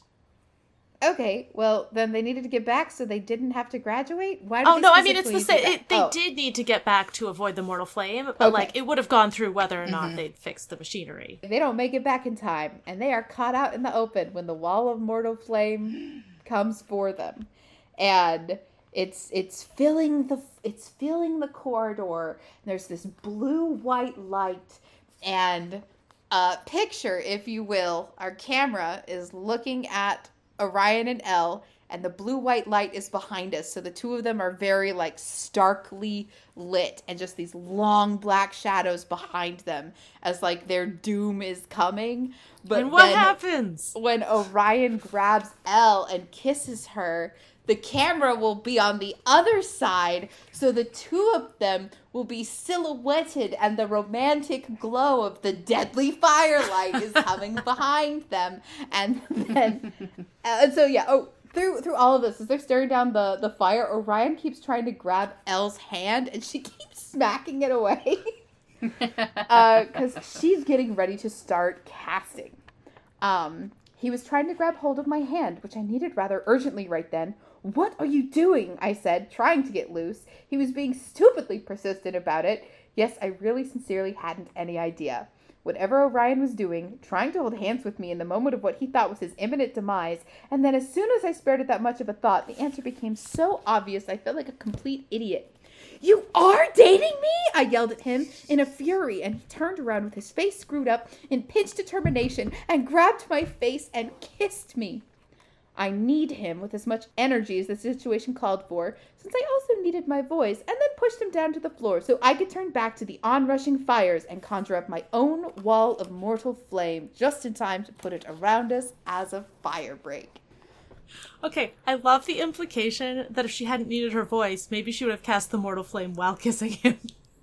Okay, well, then they needed to get back so they didn't have to graduate? Why did oh, they no, I mean, it's the same. It, it, they oh. did need to get back to avoid the mortal flame, but, okay. like, it would have gone through whether or not mm-hmm. they'd fixed the machinery. They don't make it back in time, and they are caught out in the open when the wall of mortal flame comes for them. And it's it's filling the it's filling the corridor. And there's this blue-white light, and uh, picture, if you will, our camera is looking at Orion and Elle, and the blue-white light is behind us. So the two of them are very, like, starkly lit, and just these long black shadows behind them as, like, their doom is coming. But and what then happens? When Orion grabs Elle and kisses her, the camera will be on the other side, so the two of them will be silhouetted, and the romantic glow of the deadly firelight is coming behind them. And then, and so yeah, oh, through through all of this, as they're staring down the, the fire, Orion keeps trying to grab Elle's hand, and she keeps smacking it away. Because uh, she's getting ready to start casting. Um, he was trying to grab hold of my hand, which I needed rather urgently right then. "What are you doing?" I said, trying to get loose. He was being stupidly persistent about it. Yes, I really sincerely hadn't any idea. Whatever Orion was doing, trying to hold hands with me in the moment of what he thought was his imminent demise, and then as soon as I spared it that much of a thought, the answer became so obvious I felt like a complete idiot. "You are dating me?" I yelled at him in a fury, and he turned around with his face screwed up in pinched determination and grabbed my face and kissed me. I need him with as much energy as the situation called for, since I also needed my voice, and then pushed him down to the floor so I could turn back to the onrushing fires and conjure up my own wall of mortal flame just in time to put it around us as a fire break. Okay, I love the implication that if she hadn't needed her voice, maybe she would have cast the mortal flame while kissing him.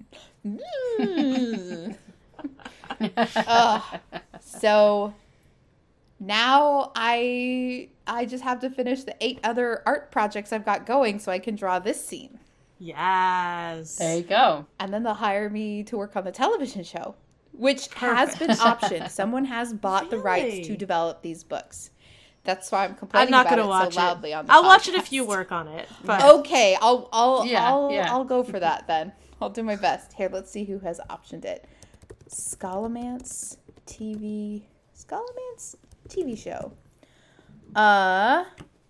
mm. uh, so... Now I I just have to finish the eight other art projects I've got going so I can draw this scene. Yes. There you go. And then they'll hire me to work on the television show, which Perfect. has been optioned. Someone has bought really? the rights to develop these books. That's why I'm complaining I'm not about gonna it watch so loudly it. on the I'll podcast. watch it if you work on it. But Okay, I'll I'll Yeah, I'll yeah. I'll go for that then. I'll do my best. Here, let's see who has optioned it. Scholomance T V Scholomance T V show. Uh.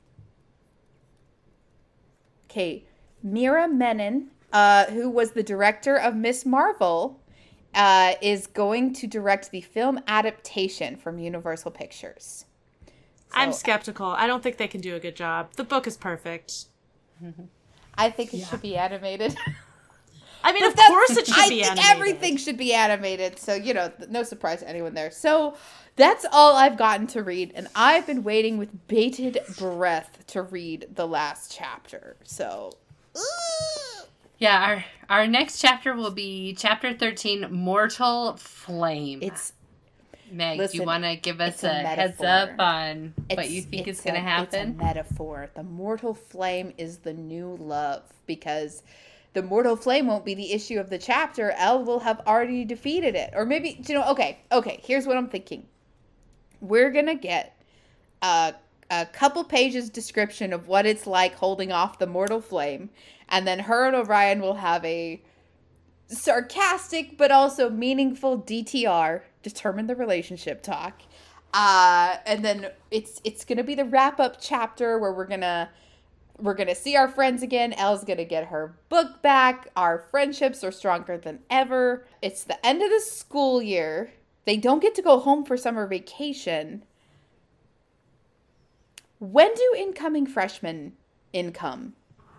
Okay, Mira Menon, uh, who was the director of Miss Marvel, uh, is going to direct the film adaptation from Universal Pictures. I'm So, skeptical. I don't think they can do a good job. The book is perfect. I think it Yeah. should be animated. I mean, But of that's- course it should I be think animated. everything should be animated. So, you know, no surprise to anyone there. So, that's all I've gotten to read. And I've been waiting with bated breath to read the last chapter. So, ugh. Yeah, our our next chapter will be chapter thirteen, Mortal Flame. it's Meg, do listen, you want to give us it's a, a heads metaphor. up on what It's- you think is it's going to a- happen? It's a metaphor. The mortal flame is the new love because the mortal flame won't be the issue of the chapter. Elle will have already defeated it. Or maybe, you know, okay, okay, here's what I'm thinking. We're going to get a, a couple pages description of what it's like holding off the mortal flame. And then her and Orion will have a sarcastic but also meaningful D T R, determine the relationship talk. Uh, and then it's it's gonna be the wrap up chapter where we're gonna we're gonna see our friends again. Elle's gonna get her book back. Our friendships are stronger than ever. It's the end of the school year. They don't get to go home for summer vacation. When do incoming freshmen income?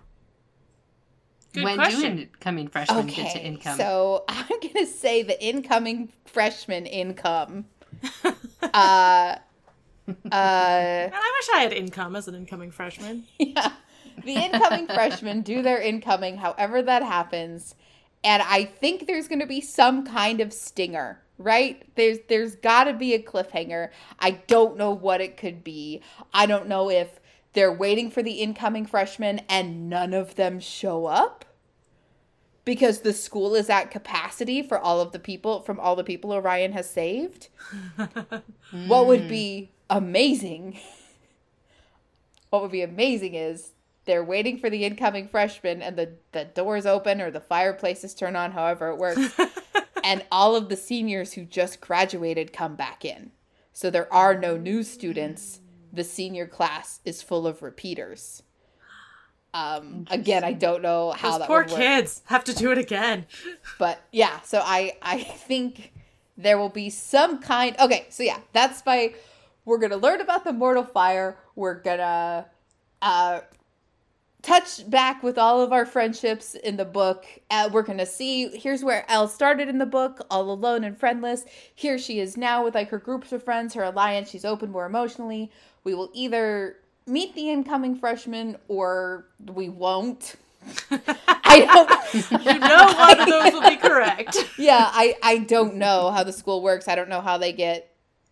Good when question. do incoming freshmen Okay, get to income? so I'm gonna say the incoming freshman income. uh, uh, Man, I wish I had income as an incoming freshman. yeah, the incoming freshmen do their incoming, however that happens, and I think there's gonna be some kind of stinger, right? There's there's got to be a cliffhanger. I don't know what it could be. I don't know if they're waiting for the incoming freshmen and none of them show up because the school is at capacity for all of the people, from all the people Orion has saved. What would be amazing, what would be amazing is they're waiting for the incoming freshmen and the, the doors open or the fireplaces turn on, however it works. And all of the seniors who just graduated come back in. So there are no new students. The senior class is full of repeaters. Um, again, I don't know how Those that poor would work. kids have to do it again. But yeah, so I, I think there will be some kind... Okay, so yeah, that's my... We're going to learn about the Mortal Fire. We're going to uh, touch back with all of our friendships in the book. Uh, we're going to see... Here's where Elle started in the book, all alone and friendless. Here she is now with like her groups of friends, her alliance. She's open more emotionally. We will either meet the incoming freshman or we won't. I don't... You know one of those will be correct. Yeah, I, I don't know how the school works. I don't know how they get...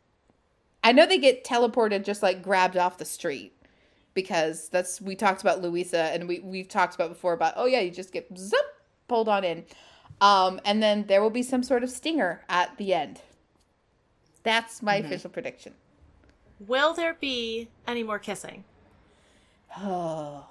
I know they get teleported, just like grabbed off the street. Because that's... We talked about Louisa, and we, we've talked about before about, oh yeah, you just get zip, pulled on in. Um, and then there will be some sort of stinger at the end. That's my mm-hmm. official prediction. Will there be any more kissing? Oh.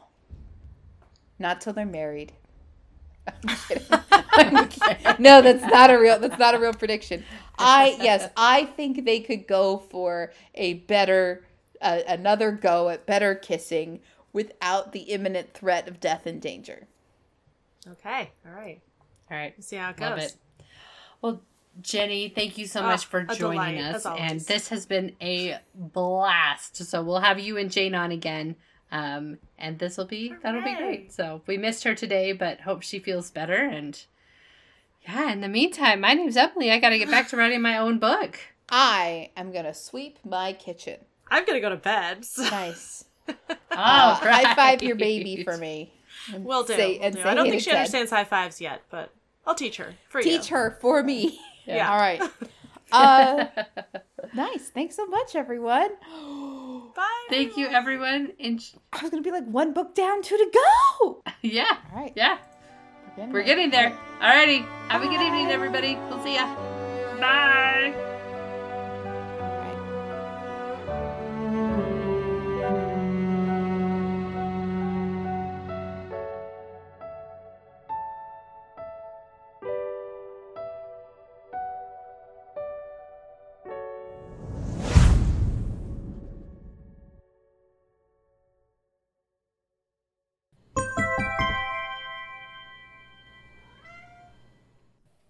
Not till they're married. I'm kidding. I'm kidding. No, that's not a real that's not a real prediction. I yes, I think they could go for a better uh, another go at better kissing without the imminent threat of death and danger. Okay. All right. All right. We'll see how it Love goes. it. Well, Jenny, thank you so Oh, much for a joining delight, us. as always. And this has been a blast. So we'll have you and Jane on again. Um, and this will be, that'll be Hooray. great. So we missed her today, but hope she feels better. And yeah, in the meantime, my name's Emily. I got to get back to writing my own book. I am going to sweep my kitchen. I'm going to go to bed. So. Nice. Oh, Uh, High right. five your baby for me. And Will do. say- will and do. say I don't it think she again. understands high fives yet, but I'll teach her. For you. Teach her for me. Yeah. All right. Uh, nice. Thanks so much, everyone. Bye. Thank you, everyone. And sh- I was going to be like one book down, two to go. yeah, All right. yeah, We're we're getting there. Alrighty. Have a good evening, everybody. We'll see ya. Bye.